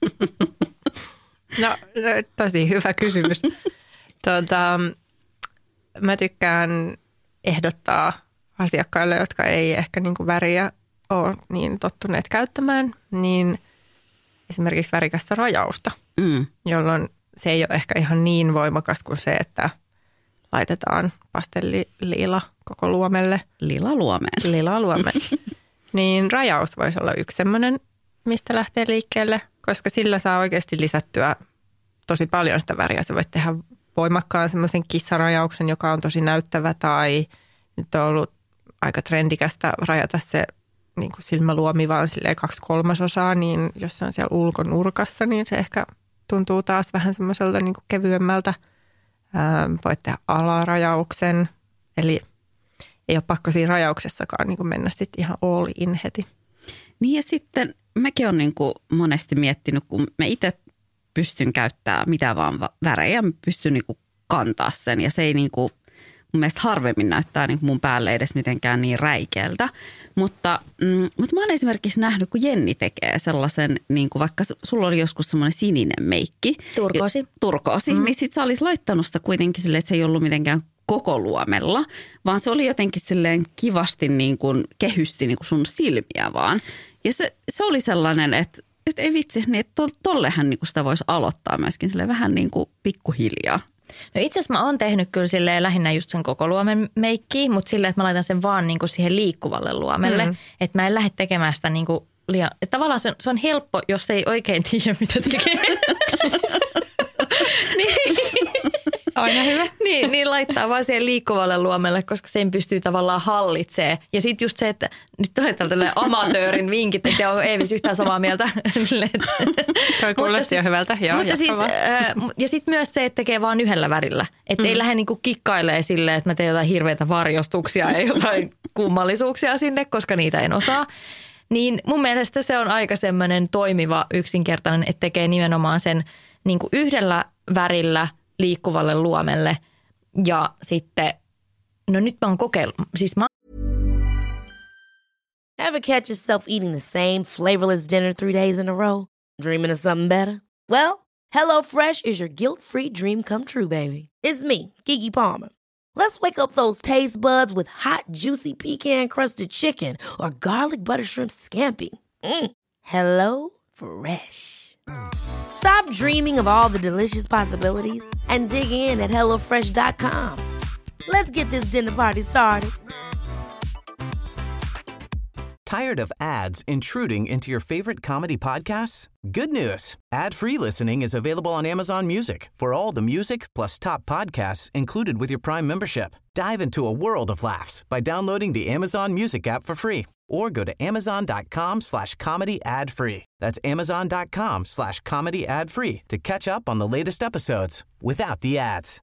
No, tosi hyvä kysymys. Tuota, mä tykkään ehdottaa asiakkaille, jotka ei ehkä niin kuin väriä ole niin tottuneet käyttämään, niin esimerkiksi värikästä rajausta, mm. jolloin se ei ole ehkä ihan niin voimakas kuin se, että laitetaan pastelliliila koko luomelle. Lila luomeen. Lila luomeen. Niin rajaus voisi olla yksi semmoinen, mistä lähtee liikkeelle, koska sillä saa oikeasti lisättyä tosi paljon sitä väriä. Sä voit tehdä voimakkaan semmoisen kissarajauksen, joka on tosi näyttävä, tai nyt on ollut aika trendikästä rajata se niin kuin silmäluomi vaan silleen kaksi kolmasosaa, niin jos se on siellä ulkonurkassa, niin se ehkä tuntuu taas vähän semmoiselta niin kuin kevyemmältä. Ää, voit tehdä alarajauksen, eli ei ole pakko siinä rajauksessakaan niin kuin mennä sitten ihan all in heti. Niin ja sitten mäkin olen niin kuin monesti miettinyt, kun mä itse pystyn käyttämään mitä vaan värejä, mä pystyn niin kuin kantaa sen ja se ei niin kuin mun mielestä harvemmin näyttää niin kuin mun päälle edes mitenkään niin räikeältä. Mutta, mm, mutta mä oon esimerkiksi nähnyt, kun Jenni tekee sellaisen, niin kuin vaikka sulla oli joskus semmoinen sininen meikki. Turkoosi. Turkoosi, mm. niin sit sä olit laittanut sitä kuitenkin silleen, että se ei ollut mitenkään koko luomella, vaan se oli jotenkin silleen kivasti niin kuin kehysti niin kuin sun silmiä vaan. Ja se, se oli sellainen, että, että ei vitsi, niin että tollehän niin kuin sitä voisi aloittaa myöskin silleen vähän niin kuin pikkuhiljaa. No itse asiassa mä oon tehnyt kyllä silleen lähinnä just sen koko luomen meikkiä, mutta silleen, että mä laitan sen vaan niinku siihen liikkuvalle luomelle. Mm. Että mä en lähde tekemään sitä niinku liian... Että tavallaan se, se on helppo, jos ei oikein tiedä, mitä tekee. niin. Aina hyvä. niin, niin laittaa vaan siihen liikkuvalle luomelle, koska sen pystyy tavallaan hallitsemaan. Ja sitten just se, että nyt tulee tällainen amatöörin vinkit, että on Eevis yhtään samaa mieltä. Toi kuulosti jo hyvältä. Joo, mutta siis, äh, ja sitten myös se, että tekee vaan yhdellä värillä. Että mm. ei lähde niinku kikkailemaan silleen, että mä teen jotain hirveitä varjostuksia ja jotain kummallisuuksia sinne, koska niitä en osaa. Niin mun mielestä se on aika semmoinen toimiva, yksinkertainen, että tekee nimenomaan sen niinku yhdellä värillä liikkuvalle luomelle ja sitten, no nyt mä oon kokeillut, siis mä Ever catch yourself eating the same flavorless dinner three days in a row? Dreaming of something better? Well, HelloFresh is your guilt-free dream come true, baby. It's me, Keke Palmer. Let's wake up those taste buds with hot, juicy pecan-crusted chicken or garlic butter shrimp scampi. Mm. Hello Fresh. Stop dreaming of all the delicious possibilities and dig in at hello fresh dot com. Let's get this dinner party started. Tired of ads intruding into your favorite comedy podcasts? Good news. Ad-free listening is available on Amazon Music for all the music plus top podcasts included with your Prime membership. Dive into a world of laughs by downloading the Amazon Music app for free or go to amazon.com slash comedy ad free. That's amazon.com slash comedy ad free to catch up on the latest episodes without the ads.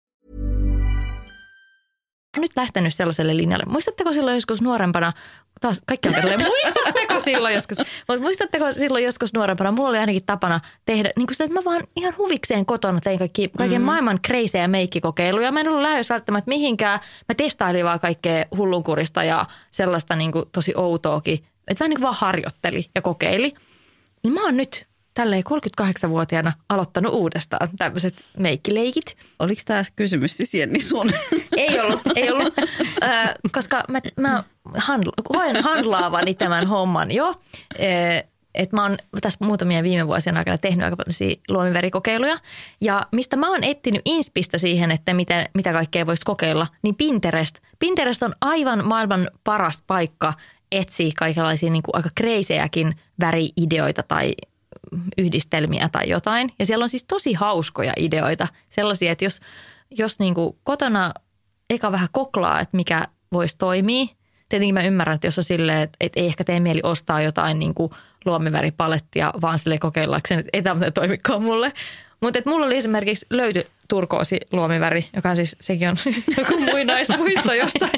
Nyt lähtenyt sellaiselle linjalle. Muistatteko silloin joskus nuorempana, taas kaikki on tällainen, muistatteko silloin joskus, mutta muistatteko silloin joskus nuorempana, mulla oli ainakin tapana tehdä, niin kuin sitä, että mä vaan ihan huvikseen kotona tein kaikki, kaiken mm-hmm. maailman kreisejä meikkikokeiluja. Mä en ollut lähes välttämättä mihinkään. Mä testailin vaan kaikkea hullunkurista ja sellaista niin kuin tosi outoakin, että vähän niin kuin vaan harjoitteli ja kokeili. Niin mä oon nyt tälleen kolmekymmentäkahdeksanvuotiaana aloittanut uudestaan tämmöiset meikkileikit. Oliko tämä kysymys siis Jenni sun? Ei ollut, ei ollut, ö, koska mä, mä handla, koen handlaavani tämän homman jo. Että mä oon tässä muutamia viime vuosien aikana tehnyt aika paljon luomiverikokeiluja. Ja mistä mä oon etsinyt inspistä siihen, että mitä, mitä kaikkea voisi kokeilla, niin Pinterest. Pinterest on aivan maailman paras paikka etsiä kaikenlaisia niin kuin aika kreisejäkin väri-ideoita tai yhdistelmiä tai jotain. Ja siellä on siis tosi hauskoja ideoita. Sellaisia, että jos, jos niin kuin kotona eka vähän koklaa, että mikä voisi toimia. Tietenkin mä ymmärrän, että jos on silleen, että, että ei ehkä tee mieli ostaa jotain niin kuin luomiväripalettia, vaan silleen kokeillakseen, että ei tämä toimikaan mulle. Mutta että mulla oli esimerkiksi löyty turkoosi luomiväri, joka on siis, sekin on joku muinaismuisto jostain.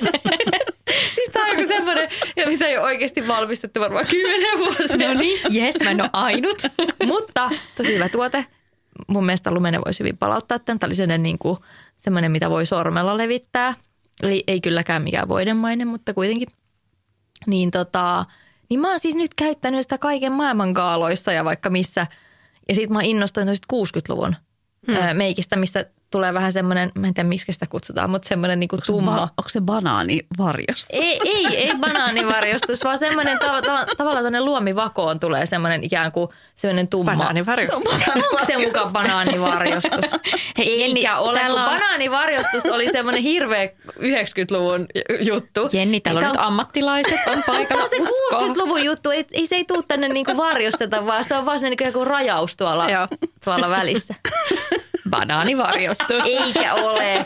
Siis tää on joku semmoinen, mitä ei ole oikeasti valmistettu varmaan kymmenen vuosia. No niin, jes, mä en ole ainut. Mutta tosi hyvä tuote. Mun mielestä lumene voisi hyvin palauttaa tämän. Tämä oli sellainen, niin kuin, semmoinen, mitä voi sormella levittää. Eli ei kylläkään mikään voidemainen, mutta kuitenkin. Niin, tota, niin mä oon siis nyt käyttänyt sitä kaiken maailman gaaloissa ja vaikka missä. Ja sit mä innostuin noista kuusikymmentäluvun hmm. meikistä, mistä tulee vähän semmoinen, mä en tiedä miksi sitä kutsutaan, mutta semmoinen niinku tumma. Ba- onko se banaanivarjostus? Ei, ei, ei banaanivarjostus, vaan semmoinen tav- tav- tavallaan tuonne luomivakoon tulee semmoinen ikään kuin semmoinen tumma. Banaanivarjostus. Onko se mukaan banaanivarjostus? Eikä ole, kun banaanivarjostus oli semmoinen hirveä yhdeksänkymmentäluvun juttu. Jenni, täällä on nyt ammattilaiset on paikalla. Mutta se kuusikymmentäluvun juttu, ei, ei se ei tule tänne niinku varjosteta, vaan se on vaan semmoinen niin kuin rajaus tuolla, tuolla välissä. Banaanivarjostus. Eikä ole.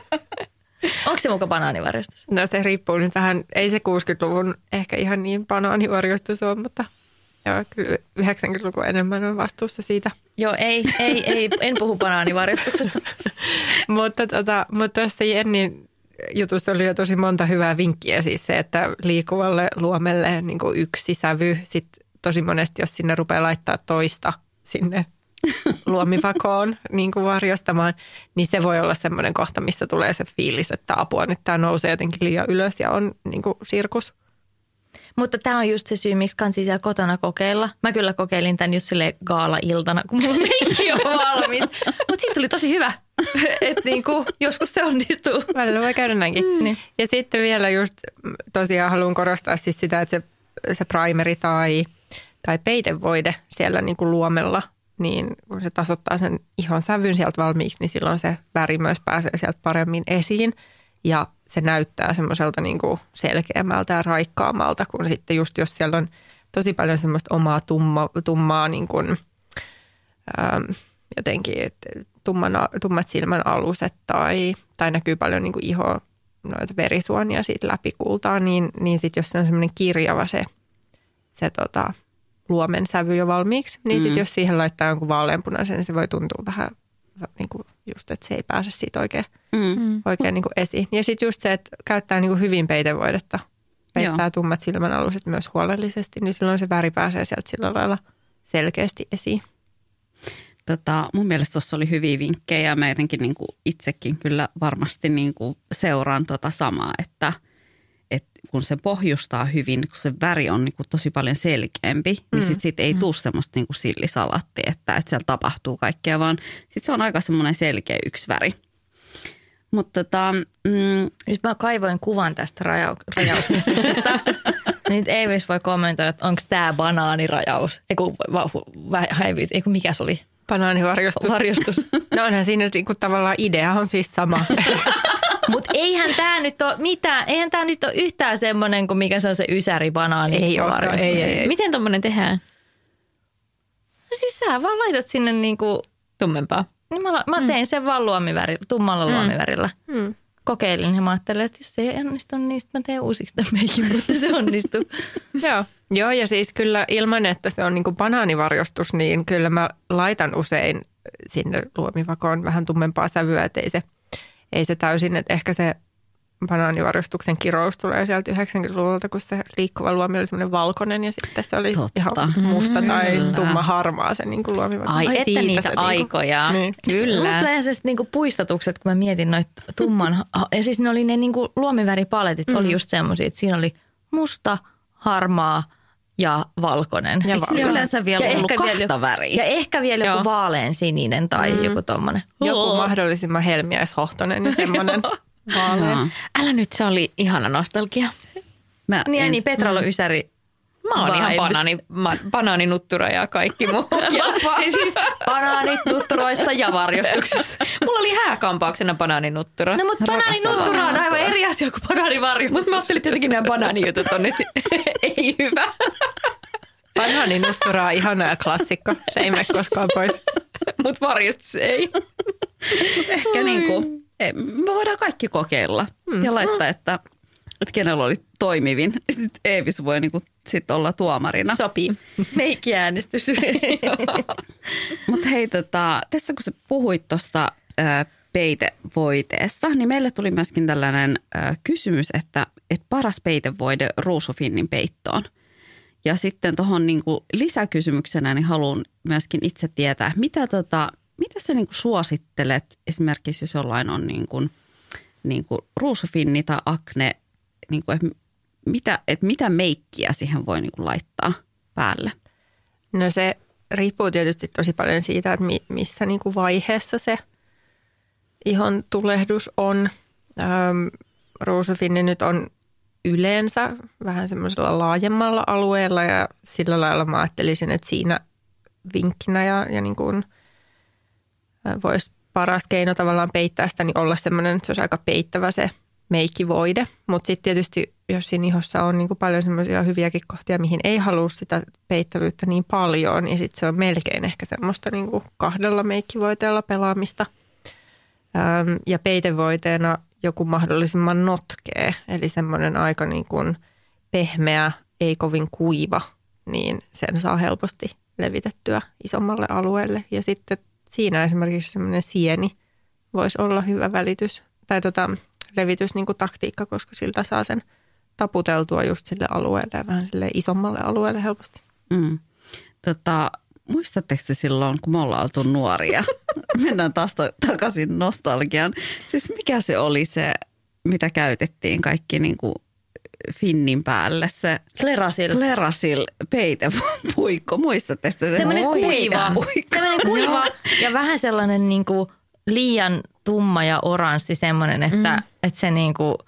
Onko se muka banaanivarjostus? No se riippuu nyt vähän, ei se kuusikymmentäluvun ehkä ihan niin banaanivarjostus ole, mutta joo, kyllä yhdeksänkymmentäluku enemmän on vastuussa siitä. Joo, ei, ei, ei en puhu banaanivarjostuksesta. mutta tota, mutta tuossa Jennin jutussa oli jo tosi monta hyvää vinkkiä, siis se, että liikkuvalle luomelle niin kuin yksi sävy, sitten tosi monesti, jos sinne rupeaa laittaa toista sinne luomivakoon niin kuin varjostamaan, niin se voi olla semmoinen kohta, missä tulee se fiilis, että apua nyt tämä nousee jotenkin liian ylös ja on niin kuin sirkus. Mutta tämä on just se syy, miksi kansi siellä kotona kokeilla. Mä kyllä kokeilin tämän just silleen gaala-iltana, kun mulla meikki on valmis. Mutta siitä tuli tosi hyvä, että niinku, joskus se onnistuu. Välillä voi käydä näinkin. Mm. Niin. Ja sitten vielä just tosiaan haluan korostaa siis sitä, että se, se primeri tai, tai peitevoide siellä niin kuin luomella niin kun se tasoittaa sen ihon sävyn sieltä valmiiksi, niin silloin se väri myös pääsee sieltä paremmin esiin. Ja se näyttää semmoiselta niin kuin selkeämmältä ja raikkaammalta, kun sitten just jos siellä on tosi paljon semmoista omaa tumma, tummaa niin kuin, ähm, jotenkin tummana, tummat silmän aluset tai, tai näkyy paljon niin kuin iho, noita verisuonia siitä läpi kultaa, niin, niin sitten jos se on semmoinen kirjava se, se tota, luomen sävy jo valmiiksi, niin sitten mm. jos siihen laittaa jonkun vaaleanpunaisen, niin se voi tuntua vähän niin kuin just, että se ei pääse siitä oikein, mm. oikein niin kuin esiin. Ja sitten just se, että käyttää niin kuin hyvin peitevoidetta, peittää Joo. tummat silmän aluset myös huolellisesti, niin silloin se väri pääsee sieltä sillä lailla selkeästi esiin. Tota, mun mielestä tuossa oli hyviä vinkkejä ja mä jotenkin niin kuin itsekin kyllä varmasti niin kuin seuraan tota samaa, että, että kun se pohjustaa hyvin, kun se väri on niin kuin tosi paljon selkeämpi, mm. niin sitten sit ei mm. tule semmoista niin kuin sillisalattia, että, että siellä tapahtuu kaikkea, vaan sitten se on aika semmoinen selkeä yksi väri. Mutta tota, mm, nyt mä kaivoin kuvan tästä raja- rajausmistisestä. Nyt Eivis voi kommentoida, että onko tämä banaanirajaus. Eiku, va, va, häivyt, eiku mikä se oli? Banaanivarjostus. Varjostus. No onhan siinä niinku tavallaan idea on siis sama. Mutta eihän tämä nyt ole mitään, eihän tämä nyt ole yhtään semmoinen kuin mikä se on se ysäri banaani. Ei ole, ei, ei, ei. Miten tommonen tehdään? No siis sä vaan laitat sinne niinku tummempaa. Niin mä, mä tein mm. sen vaan luomivärillä, tummalla mm. luomivärillä. Mm. Kokeilin ja mä ajattelin, että jos se ei onnistu, niin sitten mä teen uusiksi tämän meikin, mutta se onnistuu. Joo. Joo, ja siis kyllä ilman, että se on niin kuin banaanivarjostus, niin kyllä mä laitan usein sinne luomivakoon vähän tummempaa sävyä, että ei se, ei se täysin, että ehkä se banaanivarjostuksen kirous tulee sieltä yhdeksänkymmentäluvulta, kun se liikkuva luomi oli semmoinen valkoinen ja sitten se oli Totta. ihan musta tai mm, tumma harmaa se niin kuin luomivako. Ai, Ai että niitä aikoja. Niin kuin, niin. Kyllä. Musta tulee sellaiset niin kuin puistatukset, kun mä mietin noita tumman, ja siis ne oli ne niin kuin luomiväripaletit, mm. oli just semmoisia, että siinä oli musta, harmaa ja valkoinen. Ja Eikö valkoinen. Yleensä vielä ja ollut kahta vielä, väriä? Ja ehkä vielä joku vaalean sininen tai mm. joku tommoinen. Joku oh. mahdollisimman helmiäishohtoinen, niin semmoinen vaalea. No. Älä nyt, se oli ihana nostalgia. Mä niin, en... niin Petralla on ysäri. Mä oon ihan banaani, ma, banaaninuttura ja kaikki muu. Ja siis banaanit nutturoista ja varjostuksesta. Mulla oli hääkampauksena banaaninuttura. No mutta banaaninuttura on aivan eri asia kuin banaanivarjostus. Mutta mä ajattelin, että jotenkin nämä banaanijutut on nyt ei hyvä. Banaaninuttura on ihana ja klassikko. Se ei mene koskaan pois. Mutta varjostus ei. Ehkä niin kuin, me voidaan kaikki kokeilla mm. ja laittaa, että että kenellä oli toimivin. Sitten Eevis voi niinku sit olla tuomarina. Sopii. Meikkiäänestys. Mutta hei, tota, tässä kun sä puhuit tuosta peitevoiteesta, niin meille tuli myöskin tällainen ä, kysymys, että et paras peitevoide ruusufinnin peittoon. Ja sitten tuohon niinku lisäkysymyksenä niin haluan myöskin itse tietää, mitä, tota, mitä sä niinku suosittelet esimerkiksi, jos jollain on niinku, niinku ruusufinni tai akne, niin kuin, että, mitä, että mitä meikkiä siihen voi niin kuin laittaa päälle? No se riippuu tietysti tosi paljon siitä, että missä niin kuin vaiheessa se ihon tulehdus on. Ähm, ruusufinni nyt on yleensä vähän semmoisella laajemmalla alueella ja sillä lailla mä ajattelisin, että siinä vinkkinä ja, ja niin kuin voisi paras keino tavallaan peittää sitä, niin olla semmoinen, että se olisi aika peittävä se meikkivoide, mutta sitten tietysti, jos siinä ihossa on niin kuin paljon semmoisia hyviäkin kohtia, mihin ei halua sitä peittävyyttä niin paljon, niin sitten se on melkein ehkä semmoista niin kuin kahdella meikkivoiteella pelaamista. Öm, ja peitevoiteena joku mahdollisimman notkea, eli semmoinen aika niin kuin pehmeä, ei kovin kuiva, niin sen saa helposti levitettyä isommalle alueelle. Ja sitten siinä esimerkiksi semmoinen sieni voisi olla hyvä välitys, tai tota... levitys niin kuin taktiikka, koska siltä saa sen taputeltua just sille alueelle ja vähän sille isommalle alueelle helposti. Mm. Tota, muistatteko te silloin, kun me ollaan oltu nuoria? Mennään taas takaisin nostalgiaan. Siis mikä se oli se, mitä käytettiin kaikki niin kuin finnin päälle? Se Klerasil. Klerasil peitepuikko. Muistatteko te? Semmoinen kuiva. Semmoinen kuiva ja vähän sellainen niin kuin liian tumma ja oranssi semmoinen, että, mm. että se niinku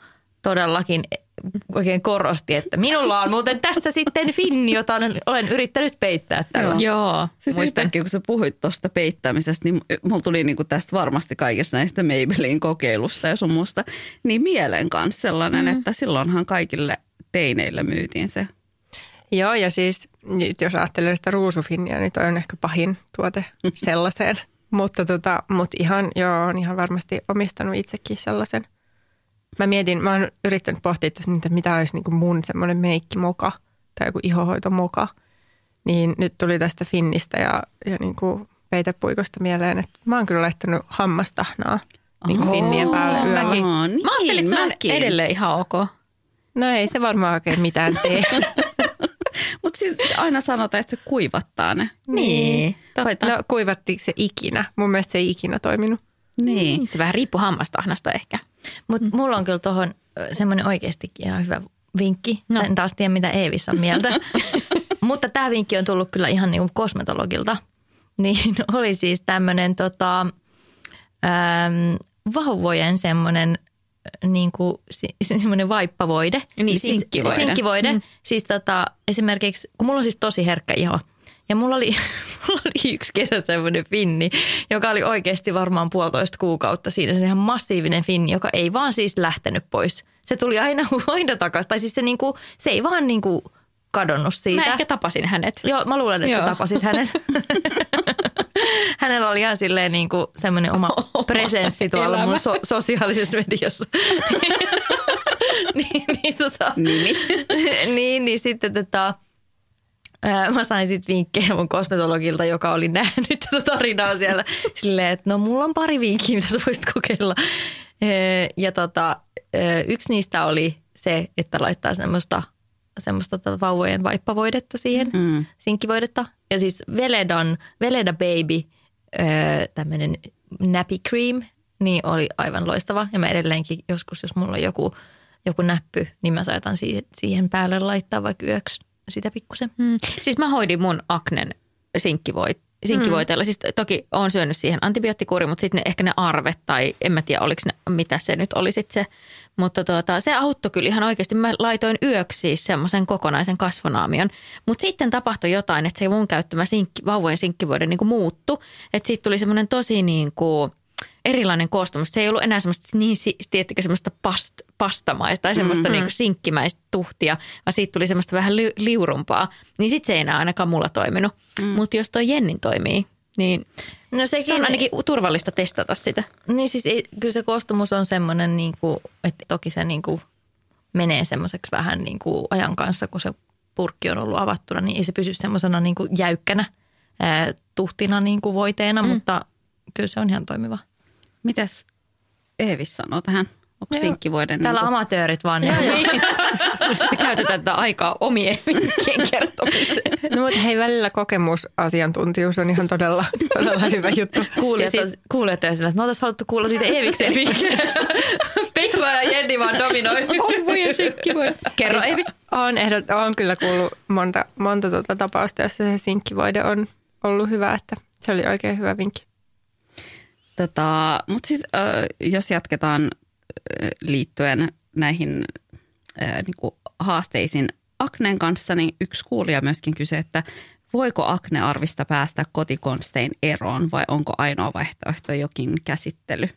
todellakin oikein korosti, että minulla on muuten tässä sitten finni, jota olen, olen yrittänyt peittää tällä. Joo. Joo. Siis yhtäkkiä, kun sä puhuit tuosta peittämisestä, niin mulla tuli niinku tästä varmasti kaikista näistä Maybelline kokeilusta ja sun muusta, niin mielen kanssa sellainen, mm. että silloinhan kaikille teineille myytiin se. Joo, ja siis nyt jos ajattelee sitä ruusufinniä, niin toi on ehkä pahin tuote sellaiseen. mutta tota, mut ihan, joo, on ihan varmasti omistanut itsekin sellaisen. Mä mietin, mä oon yrittänyt pohtia tässä, että mitä olisi niin kuin mun semmoinen meikkimoka tai joku ihohoitomoka. Niin nyt tuli tästä finnistä ja, ja niin kuin peitepuikosta mieleen, että mä oon kyllä laittanut hammastahnaa niin kuin finnien päälle yöllä. Mäkin. niin, Mä ajattelin, että se on mäkin. edelleen ihan ok. No ei se varmaan oikein mitään tee. Mutta siis aina sanotaan, että se kuivattaa ne. Niin, totta. No kuivattiinko se ikinä? Mun mielestä se ei ikinä toiminut. Niin. Niin, se vähän riippuu hammastahnasta ehkä. Mutta mulla on kyllä tuohon semmoinen oikeastikin ihan hyvä vinkki. No. En taas tiedä, mitä Eevis on mieltä. Mutta tämä vinkki on tullut kyllä ihan niin kuin kosmetologilta. Niin oli siis tämmöinen tota, ähm, vauvojen semmoinen niin kuin semmoinen vaippavoide. Niin, siis, sinkkivoide. Sinkkivoide. Mm. Siis tota, esimerkiksi, kun mulla on siis tosi herkkä iho. Ja mulla oli, mulla oli yksi kesä semmoinen finni, joka oli oikeasti varmaan puolitoista kuukautta siinä. Se ihan massiivinen finni, joka ei vaan siis lähtenyt pois. Se tuli aina, aina takaisin. Tai siis se, niinku, se ei vaan niinku kadonnut siitä. Mä ehkä tapasin hänet. Joo, mä luulen, että Joo. sä tapasit hänet. Hänellä oli ihan silleen niinku semmoinen oma presenssi tuolla mun so- sosiaalisessa mediassa. niin, niin, tota, Nimi. niin, niin sitten tota... Mä sain sitten vinkkejä mun kosmetologilta, joka oli nähnyt tätä tarinaa siellä silleen, että no mulla on pari vinkkiä, mitä sä voisit kokeilla. Ja tota, yksi niistä oli se, että laittaa semmoista, semmoista tota vauvojen vaippavoidetta siihen, mm. sinkkivoidetta. Ja siis Veledan, Veleda Baby, tämmöinen nappy cream, niin oli aivan loistava. Ja mä edelleenkin joskus, jos mulla on joku, joku näppy, niin mä saatan siihen, siihen päälle laittaa vaikka yöksi sitä pikkusen. Hmm. Siis mä hoidin mun aknen sinkkivoit, sinkkivoiteella. Hmm. Siis toki oon syönyt siihen antibioottikuuri, mutta sitten ehkä ne arvet tai en mä tiedä oliko ne, mitä se nyt oli sitten se. Mutta tuota, se auttoi kyllä ihan oikeasti. Mä laitoin yöksi siis semmoisen kokonaisen kasvonaamion. Mutta sitten tapahtui jotain, että se mun käyttämä sinkki, vauvojen sinkkivoide niin kuin muuttui. Että siitä tuli semmoinen tosi niin kuin erilainen koostumus. Se ei ollut enää semmoista niin, tiettikö, semmoista past, pastamaista tai semmoista mm-hmm. niin kuin sinkkimäistä tuhtia, vaan siitä tuli semmoista vähän li, liurumpaa. Niin sitten se ei enää ainakaan mulla toiminut. Mm. Mutta jos toi Jennin toimii, niin no sekin, se on ainakin turvallista testata sitä. Niin siis ei, kyllä se koostumus on semmoinen, niin kuin, että toki se niin kuin menee semmoiseksi vähän niin kuin ajan kanssa, kun se purkki on ollut avattuna, niin ei se pysy semmoisena niin kuin jäykkänä ää, tuhtina niin kuin voiteena, mm. mutta kyllä se on ihan toimiva. Mitäs Eevis sanoo tähän? Onko sinkkivoiden? Täällä niin kuin amatöörit vaan. Niin. Me käytetään tätä aikaa omien vinkkien kertomiseen. No mutta hei, välillä kokemusasiantuntijuus on ihan todella, todella hyvä juttu. Kuulijat Ja siis, on sillä, että me oltaisiin haluttu kuulla niitä Eeviksen vinkkejä. Pekva ja Jenni vaan dominoi. Vauvojen sinkkivoide. Kerro Eevis. On, ehdot, on kyllä kuullut monta, monta tuota tapausta, jossa se sinkkivoide on ollut hyvä, että se oli oikein hyvä vinkki. Tota, mutta siis äh, jos jatketaan äh, liittyen näihin äh, niinku haasteisiin akneen kanssa, niin yksi kuulija myöskin kysyi, että voiko aknearvista päästä kotikonstein eroon vai onko ainoa vaihtoehto jokin käsittely?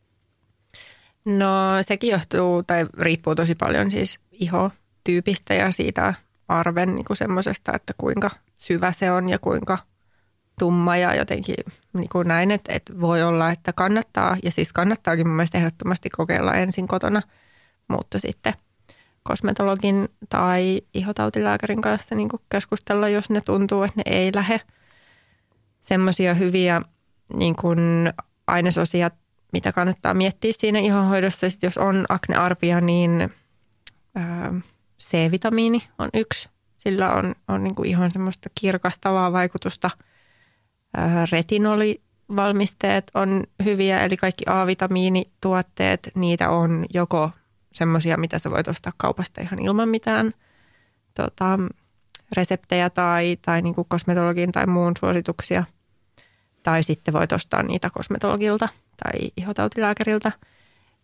No sekin johtuu tai riippuu tosi paljon siis ihotyypistä ja siitä arven niin kuin semmoisesta, että kuinka syvä se on ja kuinka tumma ja jotenkin niin kuin näin, että, että voi olla, että kannattaa ja siis kannattaakin mun mielestä ehdottomasti kokeilla ensin kotona, mutta sitten kosmetologin tai ihotautilääkärin kanssa niin kuin keskustella, jos ne tuntuu, että ne ei lähde. Semmoisia hyviä niin kuin ainesosia, mitä kannattaa miettiä siinä ihonhoidossa. Sitten jos on aknearpia, niin ää, C-vitamiini on yksi. Sillä on, on niin kuin ihan semmoista kirkastavaa vaikutusta. Ää, retinolivalmisteet on hyviä, eli kaikki A-vitamiinituotteet, niitä on joko semmoisia, mitä sä voit ostaa kaupasta ihan ilman mitään tota, reseptejä tai, tai niin kuin kosmetologin tai muun suosituksia. Tai sitten voit ostaa niitä kosmetologilta tai ihotautilääkäriltä.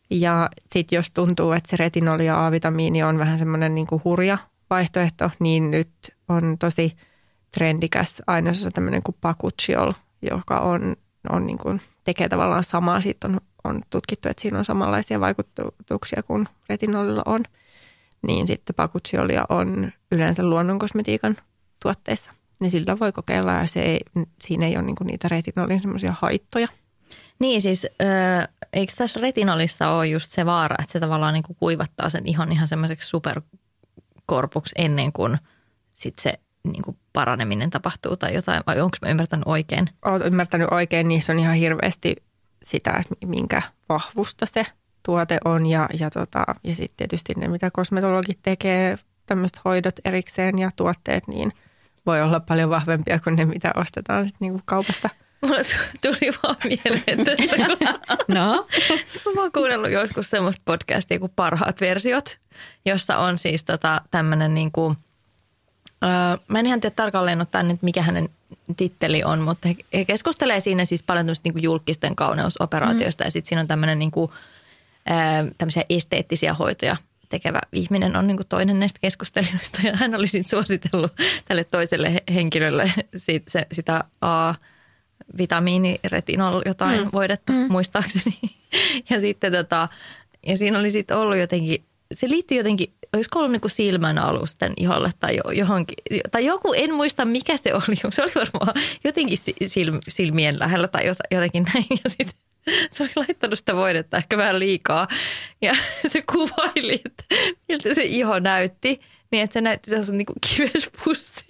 Ja sitten jos tuntuu, että se retinoli ja A-vitamiini on vähän semmoinen niin kuin hurja vaihtoehto, niin nyt on tosi trendikäs ainesosa tämmöinen kuin Bakuchiol, joka on, on niin kuin, tekee tavallaan samaa. Siitä on, on tutkittu, että siinä on samanlaisia vaikutuksia kuin retinolilla on. Niin sitten Bakuchiolia on yleensä luonnonkosmetiikan tuotteissa. Niin sillä voi kokeilla ja se ei, siinä ei ole niin kuin niitä retinolin semmoisia haittoja. Niin siis, äh, eikö tässä retinolissa ole just se vaara, että se tavallaan niin kuin kuivattaa sen ihon ihan semmoiseksi superkorpuksi ennen kuin sit se niin kuin paraneminen tapahtuu tai jotain, vai onko mä ymmärtänyt oikein? Olet ymmärtänyt oikein, niissä on ihan hirveästi sitä, minkä vahvusta se tuote on ja, ja, tota, ja sitten tietysti ne, mitä kosmetologit tekee, tämmöiset hoidot erikseen ja tuotteet, niin voi olla paljon vahvempia kuin ne, mitä ostetaan sit niinku kaupasta. Mulla tuli vaan mieleen tästä, kun no. mä oon kuunnellut joskus semmoista podcastia kuin Parhaat versiot, jossa on siis tota tämmöinen niin kuin, öö, mä en ihan tiedä tarkalleen ottaen, että mikä hänen titteli on, mutta he, he keskustelee siinä siis paljon tämmöistä niin kuin julkisten kauneusoperaatioista mm. ja sitten siinä on tämmöinen niin kuin, öö, tämmöisiä esteettisiä hoitoja tekevä ihminen on niin kuin toinen näistä keskustelijoista ja hän oli sitten suositellut tälle toiselle henkilölle siitä, se, sitä A vitamiini, retinol, jotain mm. voidetta mm. muistaakseni. Ja sitten tota, ja siinä oli sitten ollut jotenkin, se liittyy jotenkin, olisiko ollut niinku silmän alusten iholle tai johonkin, tai joku, en muista mikä se oli, se oli varmaan jotenkin silmien lähellä tai jotenkin näin. Ja sitten se oli laittanut sitä voidetta ehkä vähän liikaa ja se kuvaili, että miltä se iho näytti, niin että se näytti sellaisen niin kuin kivespussi.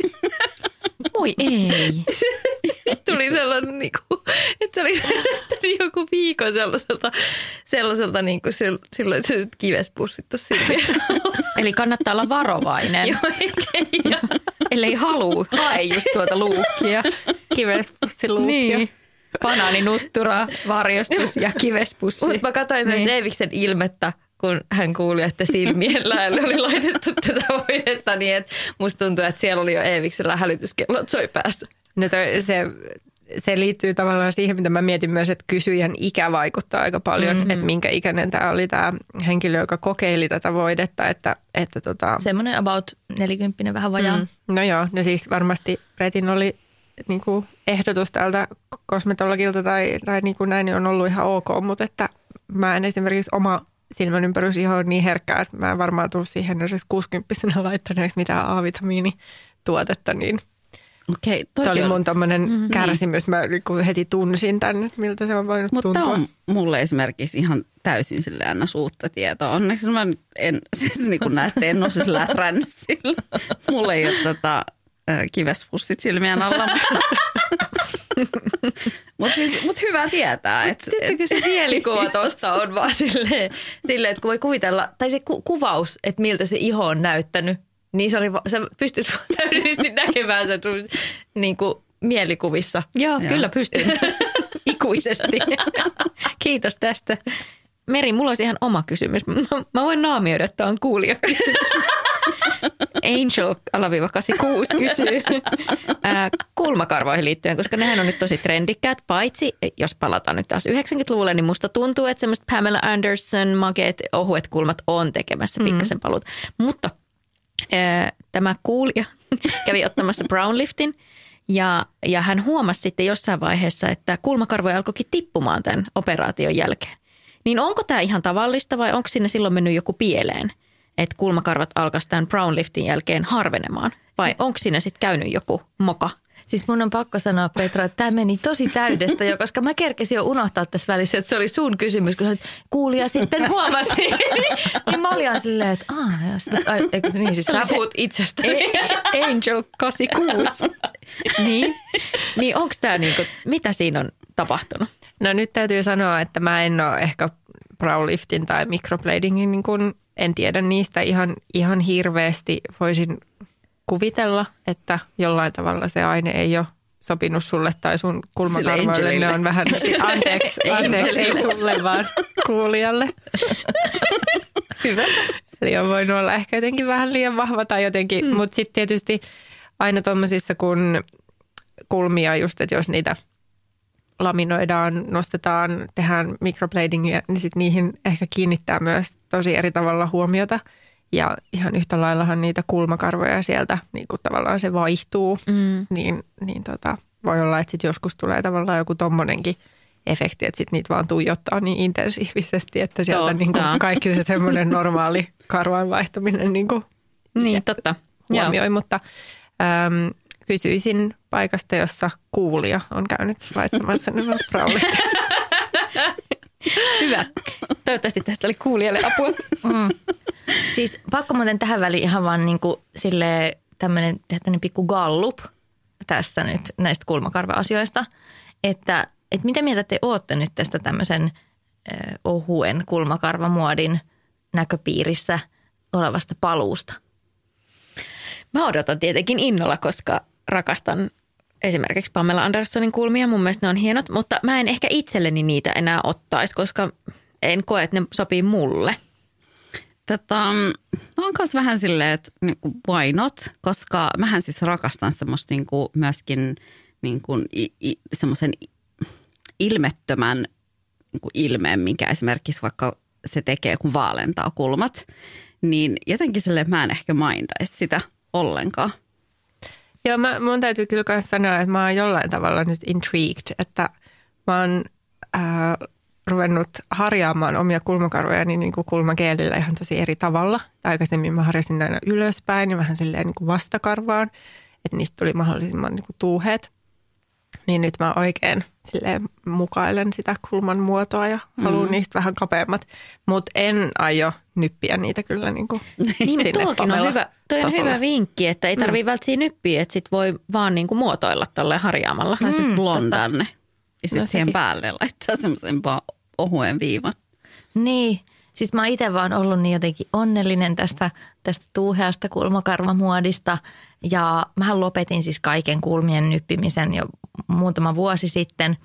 Moi ei. Tuli sellainen, niin kuin, että se oli näyttänyt joku viikon sellaiselta, sellaiselta niin kuin silloin se kivespussittu silmiä. Eli kannattaa olla varovainen. Joo, eikä. Ellei halua, hae just tuota luukkia. Kivespussiluukkia. Niin. Banaaninuttura, varjostus ja kivespussi. Mutta mä katsoin niin. myös Eeviksen ilmettä, kun hän kuuli, että silmien lähelle oli laitettu tätä voidetta, niin että musta tuntuu, että siellä oli jo Eeviksellä hälytyskellot soi päässä. No toi, se, se liittyy tavallaan siihen, mitä mä mietin myös, että kysyjän ikä vaikuttaa aika paljon, mm-hmm. että minkä ikäinen tämä oli tämä henkilö, joka kokeili tätä voidetta. Että, että tota... Semmoinen about nelikymppinen vähän vajaa. Mm. No joo, no siis varmasti retinoli niin kuin ehdotus tältä kosmetologilta tai, tai niin kuin näin on ollut ihan ok, mutta että mä en esimerkiksi oma silmän ympärys on niin herkkää, että mä en varmaan tule siihen edes kuusikymppisenä laittaneeksi mitään A-vitamiinituotetta, niin okei, toi oli mun tommonen mm-hmm. kärsimys. Mä heti tunsin tänne, että miltä se on voinut Mutta tuntua. Mutta on mulle esimerkiksi ihan täysin sille aina uutta tietoa. Onneksi mä en, siis niin kuin näette, en ole siis lätrännyt sillä. Mulla ei ole tota, kivespussit silmien alla. Mutta siis, mut hyvä tietää. Että Tiedättekö se mielikuva tuosta on vaan silleen, silleen, että kun voi kuvitella, tai se ku, kuvaus, että miltä se iho on näyttänyt, niin se oli, sä pystyt täydellisesti näkemään sen niin kuin mielikuvissa. Joo, Joo, kyllä pystyn. Ikuisesti. Kiitos tästä. Meri, mulla olisi ihan oma kysymys. Mä, mä voin naamioida, että on kuulijakysymys. Angel alaviiva kahdeksankymmentäkuusi kysyy ää, kulmakarvoihin liittyen, koska nehän on nyt tosi trendikkäät. Paitsi, jos palataan nyt taas yhdeksänkymmentäluvulle, niin musta tuntuu, että semmoiset Pamela Anderson, makeet, ohuet kulmat on tekemässä pikkasen paluut. Mutta ää, tämä kuulija kävi ottamassa brown liftin ja, ja hän huomasi sitten jossain vaiheessa, että kulmakarvoja alkoikin tippumaan tämän operaation jälkeen. Niin onko tämä ihan tavallista vai onko sinne silloin mennyt joku pieleen, että kulmakarvat alkaisi tämän brown liftin jälkeen harvenemaan? Vai si- onko siinä sitten käynyt joku moka? Siis mun on pakko sanoa, Petra, että tämä meni tosi täydestä jo, koska mä kerkesin jo unohtaa tässä välissä, että se oli sun kysymys, kun sä kuulija sitten huomasi. Niin mä olin silleen, että aah, niin siis sä puhut itsestäni. Angel kahdeksankymmentäkuusi. niin, niin onko tämä niinku, mitä siinä on tapahtunut? No nyt täytyy sanoa, että mä en ole ehkä brow liftin tai microbladingin, niin kun en tiedä niistä ihan, ihan hirveästi. Voisin kuvitella, että jollain tavalla se aine ei ole sopinut sulle tai sun kulmakarvoille. Ne on vähän, anteeksi, anteeksi ei sulle vaan kuulijalle. Hyvä. Eli on voinut olla ehkä jotenkin vähän liian vahva tai jotenkin, mm. mutta sitten tietysti aina tuommoisissa kun kulmia just, että jos niitä laminoidaan, nostetaan, tehdään microbladingia, niin sitten niihin ehkä kiinnittää myös tosi eri tavalla huomiota. Ja ihan yhtä laillahan niitä kulmakarvoja sieltä, niin kuin tavallaan se vaihtuu, mm. niin, niin tota, voi olla, että sitten joskus tulee tavallaan joku tommonenkin efekti, että sitten niitä vaan tuijottaa niin intensiivisesti, että sieltä niin kuin kaikki se semmoinen normaali karvan vaihtaminen niin kuin niin, totta. huomioi. Joo. Mutta äm, kysyisin paikasta, jossa kuulija on käynyt laittamassa nämä braulit. Hyvä. Toivottavasti tästä oli kuulijalle apua. Mm. Siis pakko muuten tähän väliin ihan vaan niin kuin silleen tämmöinen, tämmöinen pikku gallup tässä nyt näistä kulmakarva-asioista, että, että mitä mieltä te ootte nyt tästä tämmöisen äh, ohuen kulmakarvamuodin näköpiirissä olevasta paluusta? Mä odotan tietenkin innolla, koska rakastan esimerkiksi Pamela Andersonin kulmia. Mun mielestä ne on hienot, mutta mä en ehkä itselleni niitä enää ottaisi, koska en koe, että ne sopii mulle. Tätä, mä oon kanssa vähän silleen, että niinku, why not, koska mähän siis rakastan semmoista niinku, myöskin niinku, semmoisen ilmettömän niinku, ilmeen, minkä esimerkiksi vaikka se tekee, kun vaalentaa kulmat, niin jotenkin silleen mä en ehkä mindaisi sitä ollenkaan. Joo, mä, mun täytyy kyllä myös sanoa, että mä oon jollain tavalla nyt intrigued, että mä oon ää, ruvennut harjaamaan omia kulmakarvoja niin, niin kuin kulmakeelillä ihan tosi eri tavalla. Aikaisemmin mä harjasin aina ylöspäin ja vähän silleen niin kuin vastakarvaan, että niistä tuli mahdollisimman niin kuin tuuheet. Niin nyt mä oikein silleen mukailen sitä kulman muotoa ja haluan mm. niistä vähän kapeammat. Mutta en aio nyppiä niitä kyllä niin kuin niin, sinne tuokin on hyvä, toi on hyvä vinkki, että ei tarvitse mm. välttämättä nyppiä, että sit voi vaan niin kuin muotoilla tolleen harjaamalla. Tai sitten blondaa ne. Ja sitten No siihen sekin. päälle laittaa semmoisen ohuen viivan. Niin, siis mä oon itse vaan ollut niin jotenkin onnellinen tästä, tästä tuuheasta kulmakarvamuodista ja mähän lopetin siis kaiken kulmien nyppimisen jo muutama vuosi sitten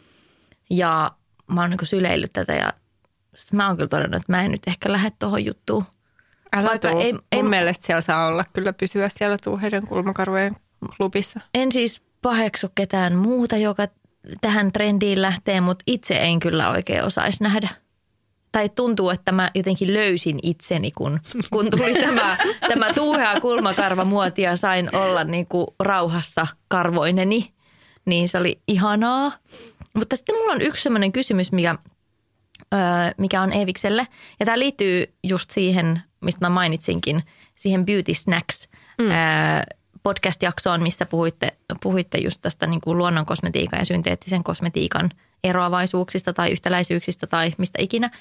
ja mä oon niin kuin syleillyt tätä ja mä oon kyllä todennut, että mä en nyt ehkä lähde tuohon juttuun. Älä Vaikka tuu. ei, Mun ei, mielestä siellä saa olla kyllä pysyä siellä tuuheiden kulmakarvojen klubissa. En siis paheksu ketään muuta, joka tähän trendiin lähtee, mutta itse en kyllä oikein osaisi nähdä. Tai tuntuu, että mä jotenkin löysin itseni, kun, kun tuli tämä, tämä tuuhea kulmakarvamuoti ja sain olla niin kuin rauhassa karvoineni. Niin se oli ihanaa. Mutta sitten mulla on yksi sellainen kysymys, mikä, öö, mikä on Eevikselle. Ja tämä liittyy just siihen, mistä mä mainitsinkin, siihen Beauty Snacks mm. öö, podcast-jaksoon, missä puhuitte, puhuitte just tästä niin kuin luonnon kosmetiikan ja synteettisen kosmetiikan eroavaisuuksista tai yhtäläisyyksistä tai mistä ikinä.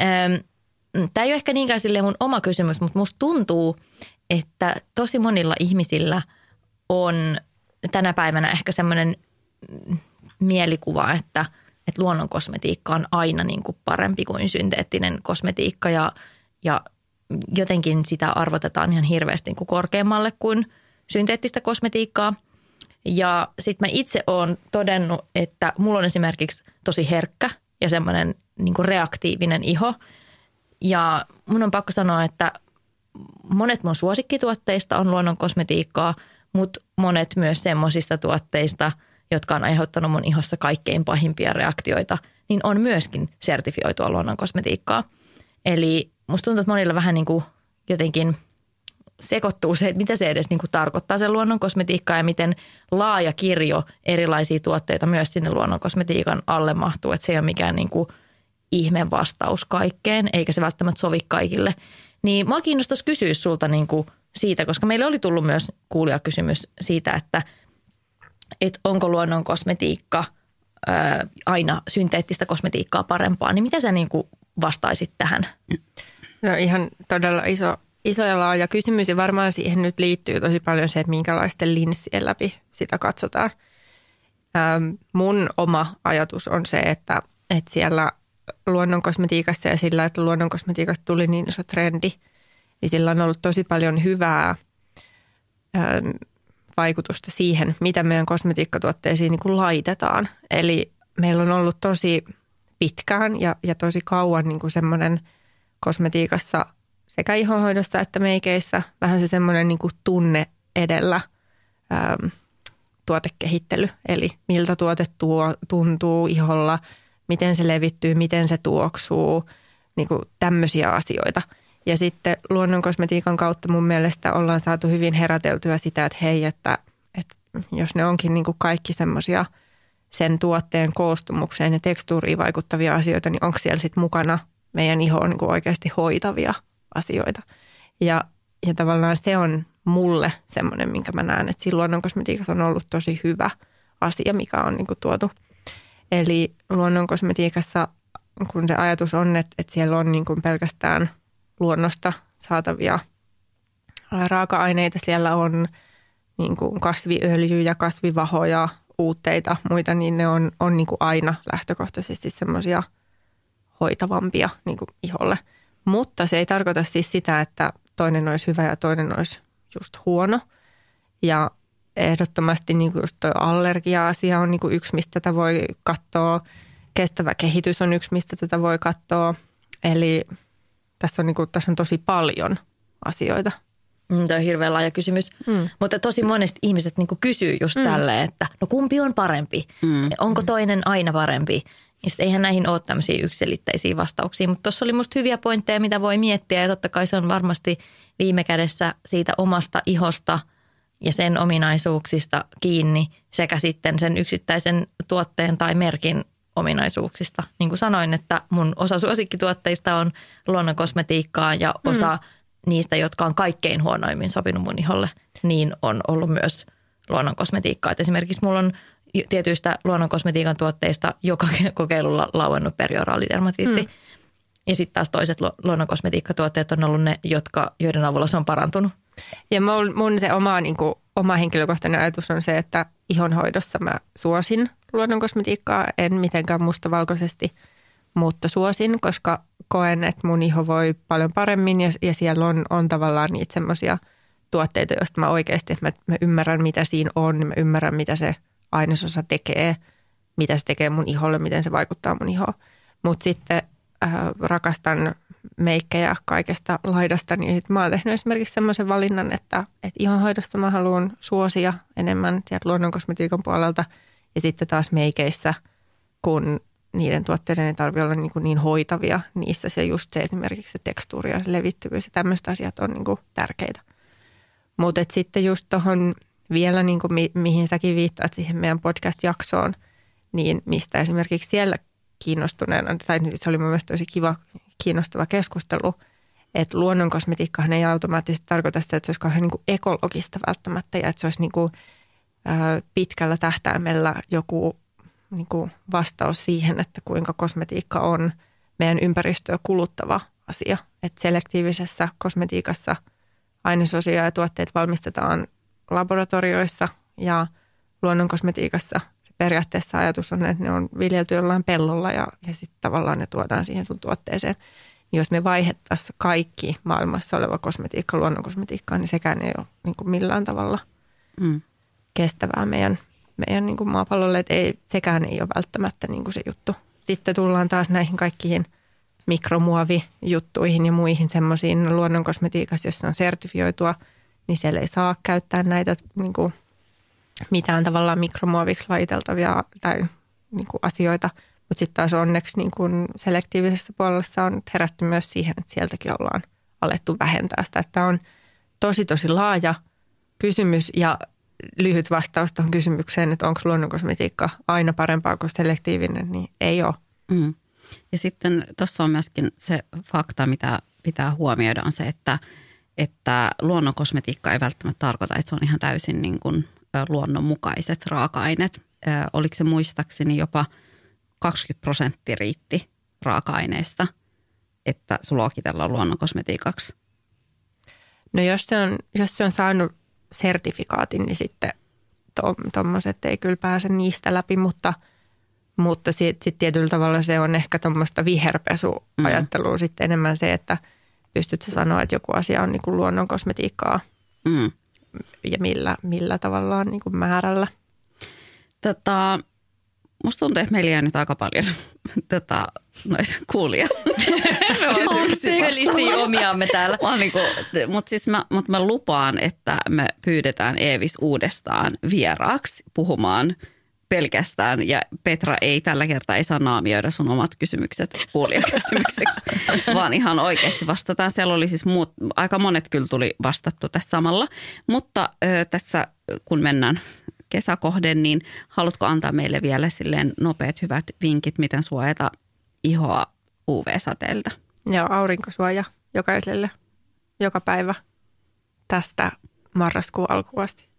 Tämä ei ole ehkä niinkään silleen mun oma kysymys, mutta musta tuntuu, että tosi monilla ihmisillä on tänä päivänä ehkä semmoinen mielikuva, että, että luonnon kosmetiikka on aina niin kuin parempi kuin synteettinen kosmetiikka ja, ja jotenkin sitä arvotetaan ihan hirveästi niin kuin korkeammalle kuin synteettistä kosmetiikkaa. Ja sitten mä itse oon todennut, että mulla on esimerkiksi tosi herkkä ja semmoinen niin kuin reaktiivinen iho. Ja mun on pakko sanoa, että monet mun suosikkituotteista on luonnon kosmetiikkaa, mutta monet myös semmoisista tuotteista, jotka on aiheuttanut mun ihossa kaikkein pahimpia reaktioita, niin on myöskin sertifioitua luonnon kosmetiikkaa. Eli musta tuntuu, että monilla vähän niin kuin jotenkin sekoittuu se, että mitä se edes niin kuin tarkoittaa se luonnon kosmetiikka ja miten laaja kirjo erilaisia tuotteita myös sinne luonnon kosmetiikan alle mahtuu. Että se ei ole mikään niin kuin ihme vastaus kaikkeen, eikä se välttämättä sovi kaikille. Niin mua kiinnostaisi kysyä sulta niin kuin siitä, koska meille oli tullut myös kuulijakysymys siitä, että, että onko luonnon kosmetiikka ää, aina synteettistä kosmetiikkaa parempaa. Niin mitä sä niin kuin vastaisit tähän? No ihan todella iso Iso ja laaja kysymys ja varmaan siihen nyt liittyy tosi paljon se, että minkälaisten linssien läpi sitä katsotaan. Ähm, mun oma ajatus on se, että, että siellä luonnon kosmetiikassa ja sillä, että luonnon kosmetiikasta tuli niin iso trendi, niin sillä on ollut tosi paljon hyvää ähm, vaikutusta siihen, mitä meidän kosmetiikkatuotteisiin niin kuin laitetaan. Eli meillä on ollut tosi pitkään ja, ja tosi kauan niin kuin semmoinen kosmetiikassa sekä ihonhoidossa että meikeissä vähän se semmoinen niin kuin tunne edellä, ähm, tuotekehittely. Eli miltä tuote tuo, tuntuu iholla, miten se levittyy, miten se tuoksuu, niin kuin tämmöisiä asioita. Ja sitten luonnonkosmetiikan kautta mun mielestä ollaan saatu hyvin heräteltyä sitä, että hei, että, että jos ne onkin niin kuin kaikki semmoisia sen tuotteen koostumukseen ja tekstuuriin vaikuttavia asioita, niin onko siellä sitten mukana meidän ihoon niin kuin oikeasti hoitavia asioita. Ja, ja tavallaan se on mulle semmoinen, minkä mä näen, että siinä luonnonkosmetiikassa on ollut tosi hyvä asia, mikä on niin kuin tuotu. Eli luonnonkosmetiikassa, kun se ajatus on, että, että siellä on niin kuin pelkästään luonnosta saatavia raaka-aineita, siellä on niin kuin kasviöljyjä, kasvivahoja, uutteita, muita, niin ne on, on niin kuin aina lähtökohtaisesti semmoisia hoitavampia niin kuin iholle. Mutta se ei tarkoita siis sitä, että toinen olisi hyvä ja toinen olisi just huono. Ja ehdottomasti niin kuin just toi allergia-asia on niin kuin yksi, mistä tätä voi katsoa. Kestävä kehitys on yksi, mistä tätä voi katsoa. Eli tässä on, niin kuin, tässä on tosi paljon asioita. Mm, tämä on hirveän laaja kysymys, mm. mutta tosi monesti ihmiset niin kuin kysyy just mm. tälleen, että no kumpi on parempi? Mm. Onko toinen aina parempi? Ja sitten eihän näihin ole tämmöisiä yksiselitteisiä vastauksia, mutta tuossa oli musta hyviä pointteja, mitä voi miettiä ja totta kai se on varmasti viime kädessä siitä omasta ihosta ja sen ominaisuuksista kiinni sekä sitten sen yksittäisen tuotteen tai merkin ominaisuuksista. Niin kuin sanoin, että mun osa suosikkituotteista on luonnonkosmetiikkaa ja osa mm. niistä, jotka on kaikkein huonoimmin sopinut mun iholle, niin on ollut myös luonnonkosmetiikkaa. Et esimerkiksi mulla on tietyistä luonnonkosmetiikan tuotteista joka kokeilulla lauennut perioraalidermatiitti. Mm. Ja sitten taas toiset luonnonkosmetiikkatuotteet on ollut ne, jotka, joiden avulla se on parantunut. Ja mun se oma, niin kuin, oma henkilökohtainen ajatus on se, että ihonhoidossa mä suosin luonnonkosmetiikkaa. En mitenkään mustavalkoisesti, mutta suosin, koska koen, että mun iho voi paljon paremmin ja, ja siellä on, on tavallaan niitä semmoisia tuotteita, joista mä oikeasti, että mä, mä ymmärrän, mitä siinä on, mä ymmärrän, mitä se ainesosa tekee, mitä se tekee mun iholle, miten se vaikuttaa mun ihoon. Mutta sitten äh, rakastan meikkejä kaikesta laidasta, niin sit mä oon tehnyt esimerkiksi semmoisen valinnan, että, että ihonhoidossa mä haluan suosia enemmän sieltä luonnonkosmetiikan puolelta ja sitten taas meikeissä, kun niiden tuotteiden ei tarvitse olla niin, niin hoitavia, niissä se just se esimerkiksi se tekstuuri ja se levittyvyys ja tämmöiset asiat on niin kuin tärkeitä. Mutta sitten just tuohon vielä, niin kuin mi- mihin säkin viittaat siihen meidän podcast-jaksoon, niin mistä esimerkiksi siellä kiinnostuneena, tai se oli mun mielestä tosi kiva, kiinnostava keskustelu, että luonnonkosmetiikkahan ei automaattisesti tarkoita sitä, että se olisi kauhean niin kuin ekologista välttämättä ja että se olisi niin kuin, ä, pitkällä tähtäimellä joku niin kuin vastaus siihen, että kuinka kosmetiikka on meidän ympäristöä kuluttava asia. Että selektiivisessä kosmetiikassa ainesosia ja tuotteet valmistetaan laboratorioissa ja luonnonkosmetiikassa periaatteessa ajatus on, että ne on viljelty jollain pellolla ja, ja sitten tavallaan ne tuodaan siihen sun tuotteeseen. Jos me vaihettaisiin kaikki maailmassa oleva kosmetiikka luonnonkosmetiikkaan, niin sekään ei ole niin kuin millään tavalla mm. kestävää meidän, meidän niin kuin maapallolle. Että ei, sekään ei ole välttämättä niin kuin se juttu. Sitten tullaan taas näihin kaikkiin mikromuovijuttuihin ja muihin semmoisiin luonnonkosmetiikassa, jossa on sertifioitua, niin siellä ei saa käyttää näitä niin kuin mitään tavallaan mikromuoviksi lajiteltavia tai niin kuin asioita. Mutta sitten taas onneksi niin kuin selektiivisessä puolessa on herätty myös siihen, että sieltäkin ollaan alettu vähentää sitä. Tämä on tosi tosi laaja kysymys ja lyhyt vastaus tuohon kysymykseen, että onko luonnonkosmetiikka aina parempaa kuin selektiivinen, niin ei ole. Mm. Ja sitten tuossa on myöskin se fakta, mitä pitää huomioida, on se, että, että luonnonkosmetiikka ei välttämättä tarkoita, että se on ihan täysin niin kuin luonnonmukaiset raaka-aineet. Äh, oliko se muistaakseni jopa kaksikymmentä prosenttia riitti raaka-aineista, että se luokitellaan luonnonkosmetiikaksi? No jos se on, jos se on saanut sertifikaatin, niin sitten tuommoiset to, ei kyllä pääse niistä läpi, mutta, mutta sitten sit tietyllä tavalla se on ehkä tuommoista viherpesuajattelua mm. sitten enemmän se, että pystyt sä sanoa, että joku asia on niin kuin luonnonkosmetiikkaa mm. ja millä, millä tavallaan niin kuin määrällä. Tota, musta tuntuu, että meillä jää nyt aika paljon tota, noita kuulia. Pelisti omiamme täällä. Niinku, mutta siis mä, mut mä lupaan, että me pyydetään Eevis uudestaan vieraaksi puhumaan pelkästään. Ja Petra ei tällä kertaa ei saa naamioida sun omat kysymykset kuulijakysymykseksi, vaan ihan oikeasti vastataan. Siellä oli siis muut, aika monet kyllä tuli vastattu tässä samalla. Mutta ö, tässä kun mennään kesäkohden, niin haluatko antaa meille vielä silleen nopeat hyvät vinkit, miten suojata ihoa U V-säteiltä? Joo, aurinkosuoja jokaiselle joka päivä tästä marraskuun alkuun asti.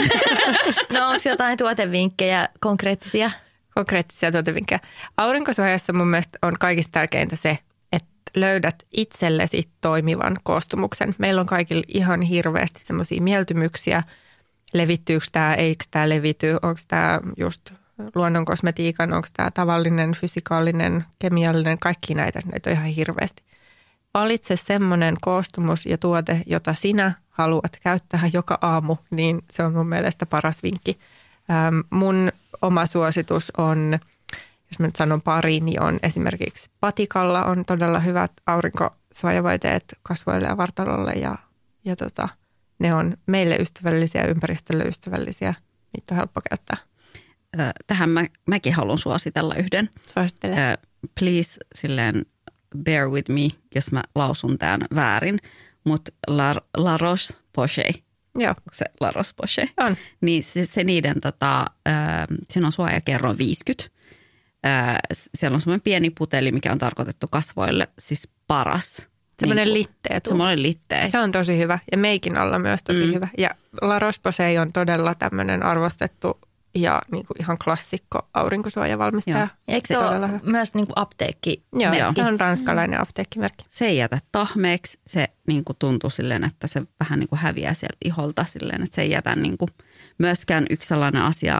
No onko jotain tuotevinkkejä konkreettisia? Konkreettisia tuotevinkkejä. Aurinkosuojassa mun mielestä on kaikista tärkeintä se, että löydät itsellesi toimivan koostumuksen. Meillä on kaikilla ihan hirveästi semmoisia mieltymyksiä. Levittyykö tämä, eikö tämä levity, onko tämä just luonnon kosmetiikan, onko tämä tavallinen, fysikaalinen, kemiallinen, kaikki näitä, näitä on ihan hirveästi. Valitse semmoinen koostumus ja tuote, jota sinä haluat käyttää joka aamu, niin se on mun mielestä paras vinkki. Ähm, mun oma suositus on, jos mä nyt sanon pari, niin on esimerkiksi Patikalla on todella hyvät aurinkosuojavoiteet kasvoille ja vartalolle ja, ja tota, ne on meille ystävällisiä ja ympäristölle ystävällisiä. Niitä on helppo käyttää. Tähän mä, mäkin haluan suositella yhden. Suosittele. Uh, please silleen bear with me, jos mä lausun tämän väärin. Mutta La, La Roche-Posay. Joo. Onko se La Roche-Posay? On. Niin se, se niiden, tota, äh, siinä on suojakerroin viisikymmentä. Äh, siellä on semmoinen pieni puteli, mikä on tarkoitettu kasvoille, siis paras. Semmoinen niin, litteä. Semmoinen litteä. Se on tosi hyvä ja meikin alla myös tosi mm. hyvä. Ja La Roche-Posay on todella tämmöinen arvostettu ja niin kuin ihan klassikko aurinkosuojavalmistaja. Joo. Eikö se ole myös niin kuin apteekki? Joo, Joo, se on ranskalainen apteekkimerkki. Se ei jätä tahmeeksi. Se niin kuin tuntuu silleen, että se vähän niin kuin häviää sieltä iholta silleen, että se ei jätä niin kuin myöskään yksi sellainen asia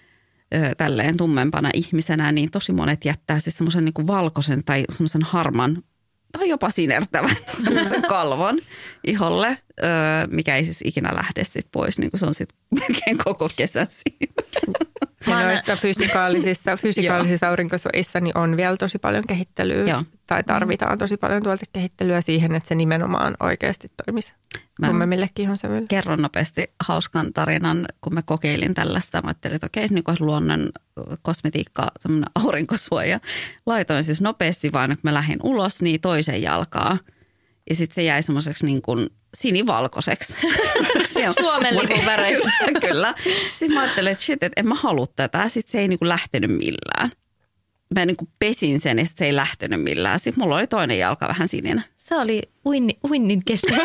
ö, tälleen tummempana ihmisenä, niin tosi monet jättää siis semmoisen niin kuin valkoisen tai semmoisen harman tai jopa sinertävän semmoisen kalvon iholle, öö, mikä ei siis ikinä lähde sit pois, niin kuin se on sitten melkein koko kesän siinä. Ja noissa fysikaalisissa, fysikaalisissa aurinkosuojissa niin on vielä tosi paljon kehittelyä Joo. tai tarvitaan tosi paljon tuotekehittelyä siihen, että se nimenomaan oikeasti toimisi tummemmillekin ihonsävyille. Kerron nopeasti hauskan tarinan, kun mä kokeilin tällaista. Mä ajattelin, että okei, niin kuin luonnon kosmetiikka, semmoinen aurinkosuoja. Laitoin siis nopeasti vaan, että mä lähdin ulos, niin toisen jalkaa. Ja sitten se jäi semmoiseksi niin kuin sinivalkoiseksi. Suomen lipun väreissä. Kyllä. Sitten mä ajattelin, että shit, että en mä halua tätä. Sitten se ei niin kuin lähtenyt millään. Mä niin kuin pesin sen ja sitten se ei lähtenyt millään. Sitten mulla oli toinen jalka vähän sininen. Se oli uinni, uinnin kestävä.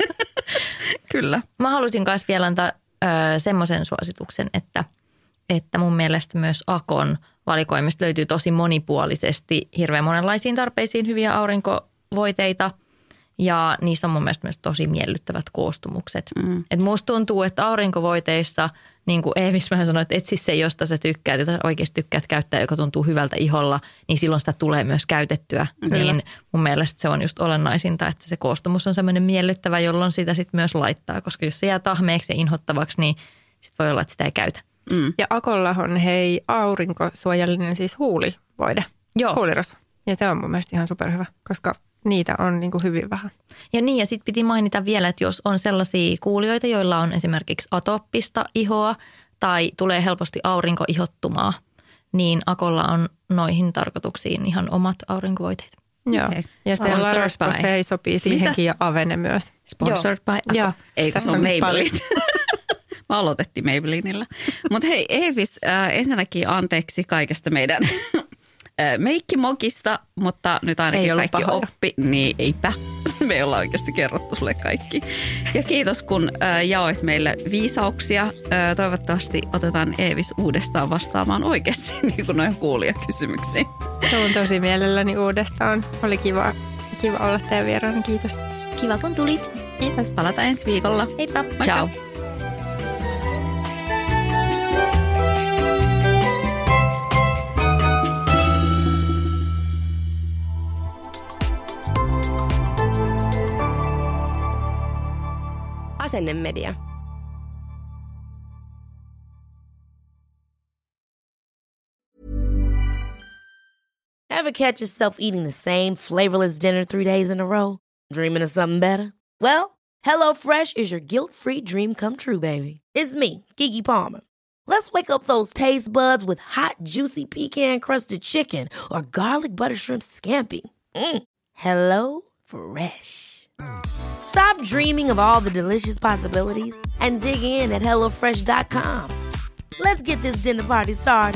Kyllä. Mä halusin myös vielä antaa ö, semmoisen suosituksen, että, että mun mielestä myös Akon valikoimista löytyy tosi monipuolisesti hirveän monenlaisiin tarpeisiin hyviä aurinkovoiteita. Ja niissä on mun mielestä myös tosi miellyttävät koostumukset. Mm. Et musta tuntuu, että aurinkovoiteissa, niin kuin Eevis vähän sanoi, että etsi se, josta sä tykkäät, jota oikeasti tykkäät käyttää, joka tuntuu hyvältä iholla, niin silloin sitä tulee myös käytettyä. Kyllä. Niin mun mielestä se on just olennaisinta, että se koostumus on semmoinen miellyttävä, jolloin sitä sitten myös laittaa. Koska jos se jää tahmeeksi ja inhottavaksi, niin sit voi olla, että sitä ei käytä. Mm. Ja Akolla on hei aurinkosuojallinen siis huulivoide, Joo. huulirasva. Ja se on mun mielestä ihan superhyvä, koska niitä on niin kuin hyvin vähän. Ja niin, ja sitten piti mainita vielä, että jos on sellaisia kuulijoita, joilla on esimerkiksi atooppista ihoa tai tulee helposti aurinkoihottumaa, niin Akolla on noihin tarkoituksiin ihan omat aurinkovoiteet. Joo, okay. Ja se La Roche-Posay sopii siihenkin ja Avene myös. Sponsored by Ako. Joo. Eikö se on Maybelline? Mä aloitettiin Maybellinellä. Mutta hei Eevis, äh, ensinnäkin anteeksi kaikesta meidän meikkimokista, mutta nyt ainakin kaikki pahoja. Oppi. Niin eipä. Me ei olla oikeasti kerrottu sulle kaikki. Ja kiitos, kun äh, jaoit meille viisauksia. Äh, toivottavasti otetaan Eevis uudestaan vastaamaan oikeasti niin kuin noin kuulijakysymyksiin. Tulen tosi mielelläni uudestaan. Oli kiva, kiva olla teidän vieraana. Kiitos. Kiva, kun tulit. Kiitos. Palataan ensi viikolla. Heippa. Moikka. Ciao. Asennemedia. catch yourself eating the same flavorless dinner three days in a row? Dreaming of something better? Well, HelloFresh is your guilt-free dream come true, baby. It's me, Keke Palmer. Let's wake up those taste buds with hot, juicy pecan-crusted chicken or garlic butter shrimp scampi. Mm. Hello Fresh. Stop dreaming of all the delicious possibilities and dig in at hello fresh dot com. Let's get this dinner party started.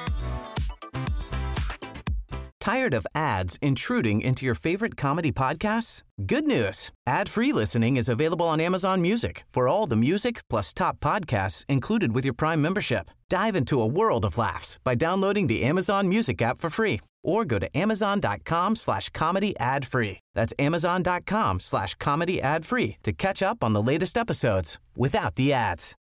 Tired of ads intruding into your favorite comedy podcasts? Good news. Ad-free listening is available on Amazon Music for all the music plus top podcasts included with your Prime membership. Dive into a world of laughs by downloading the Amazon Music app for free or go to amazon.com slash comedy ad free. That's amazon.com slash comedy ad free to catch up on the latest episodes without the ads.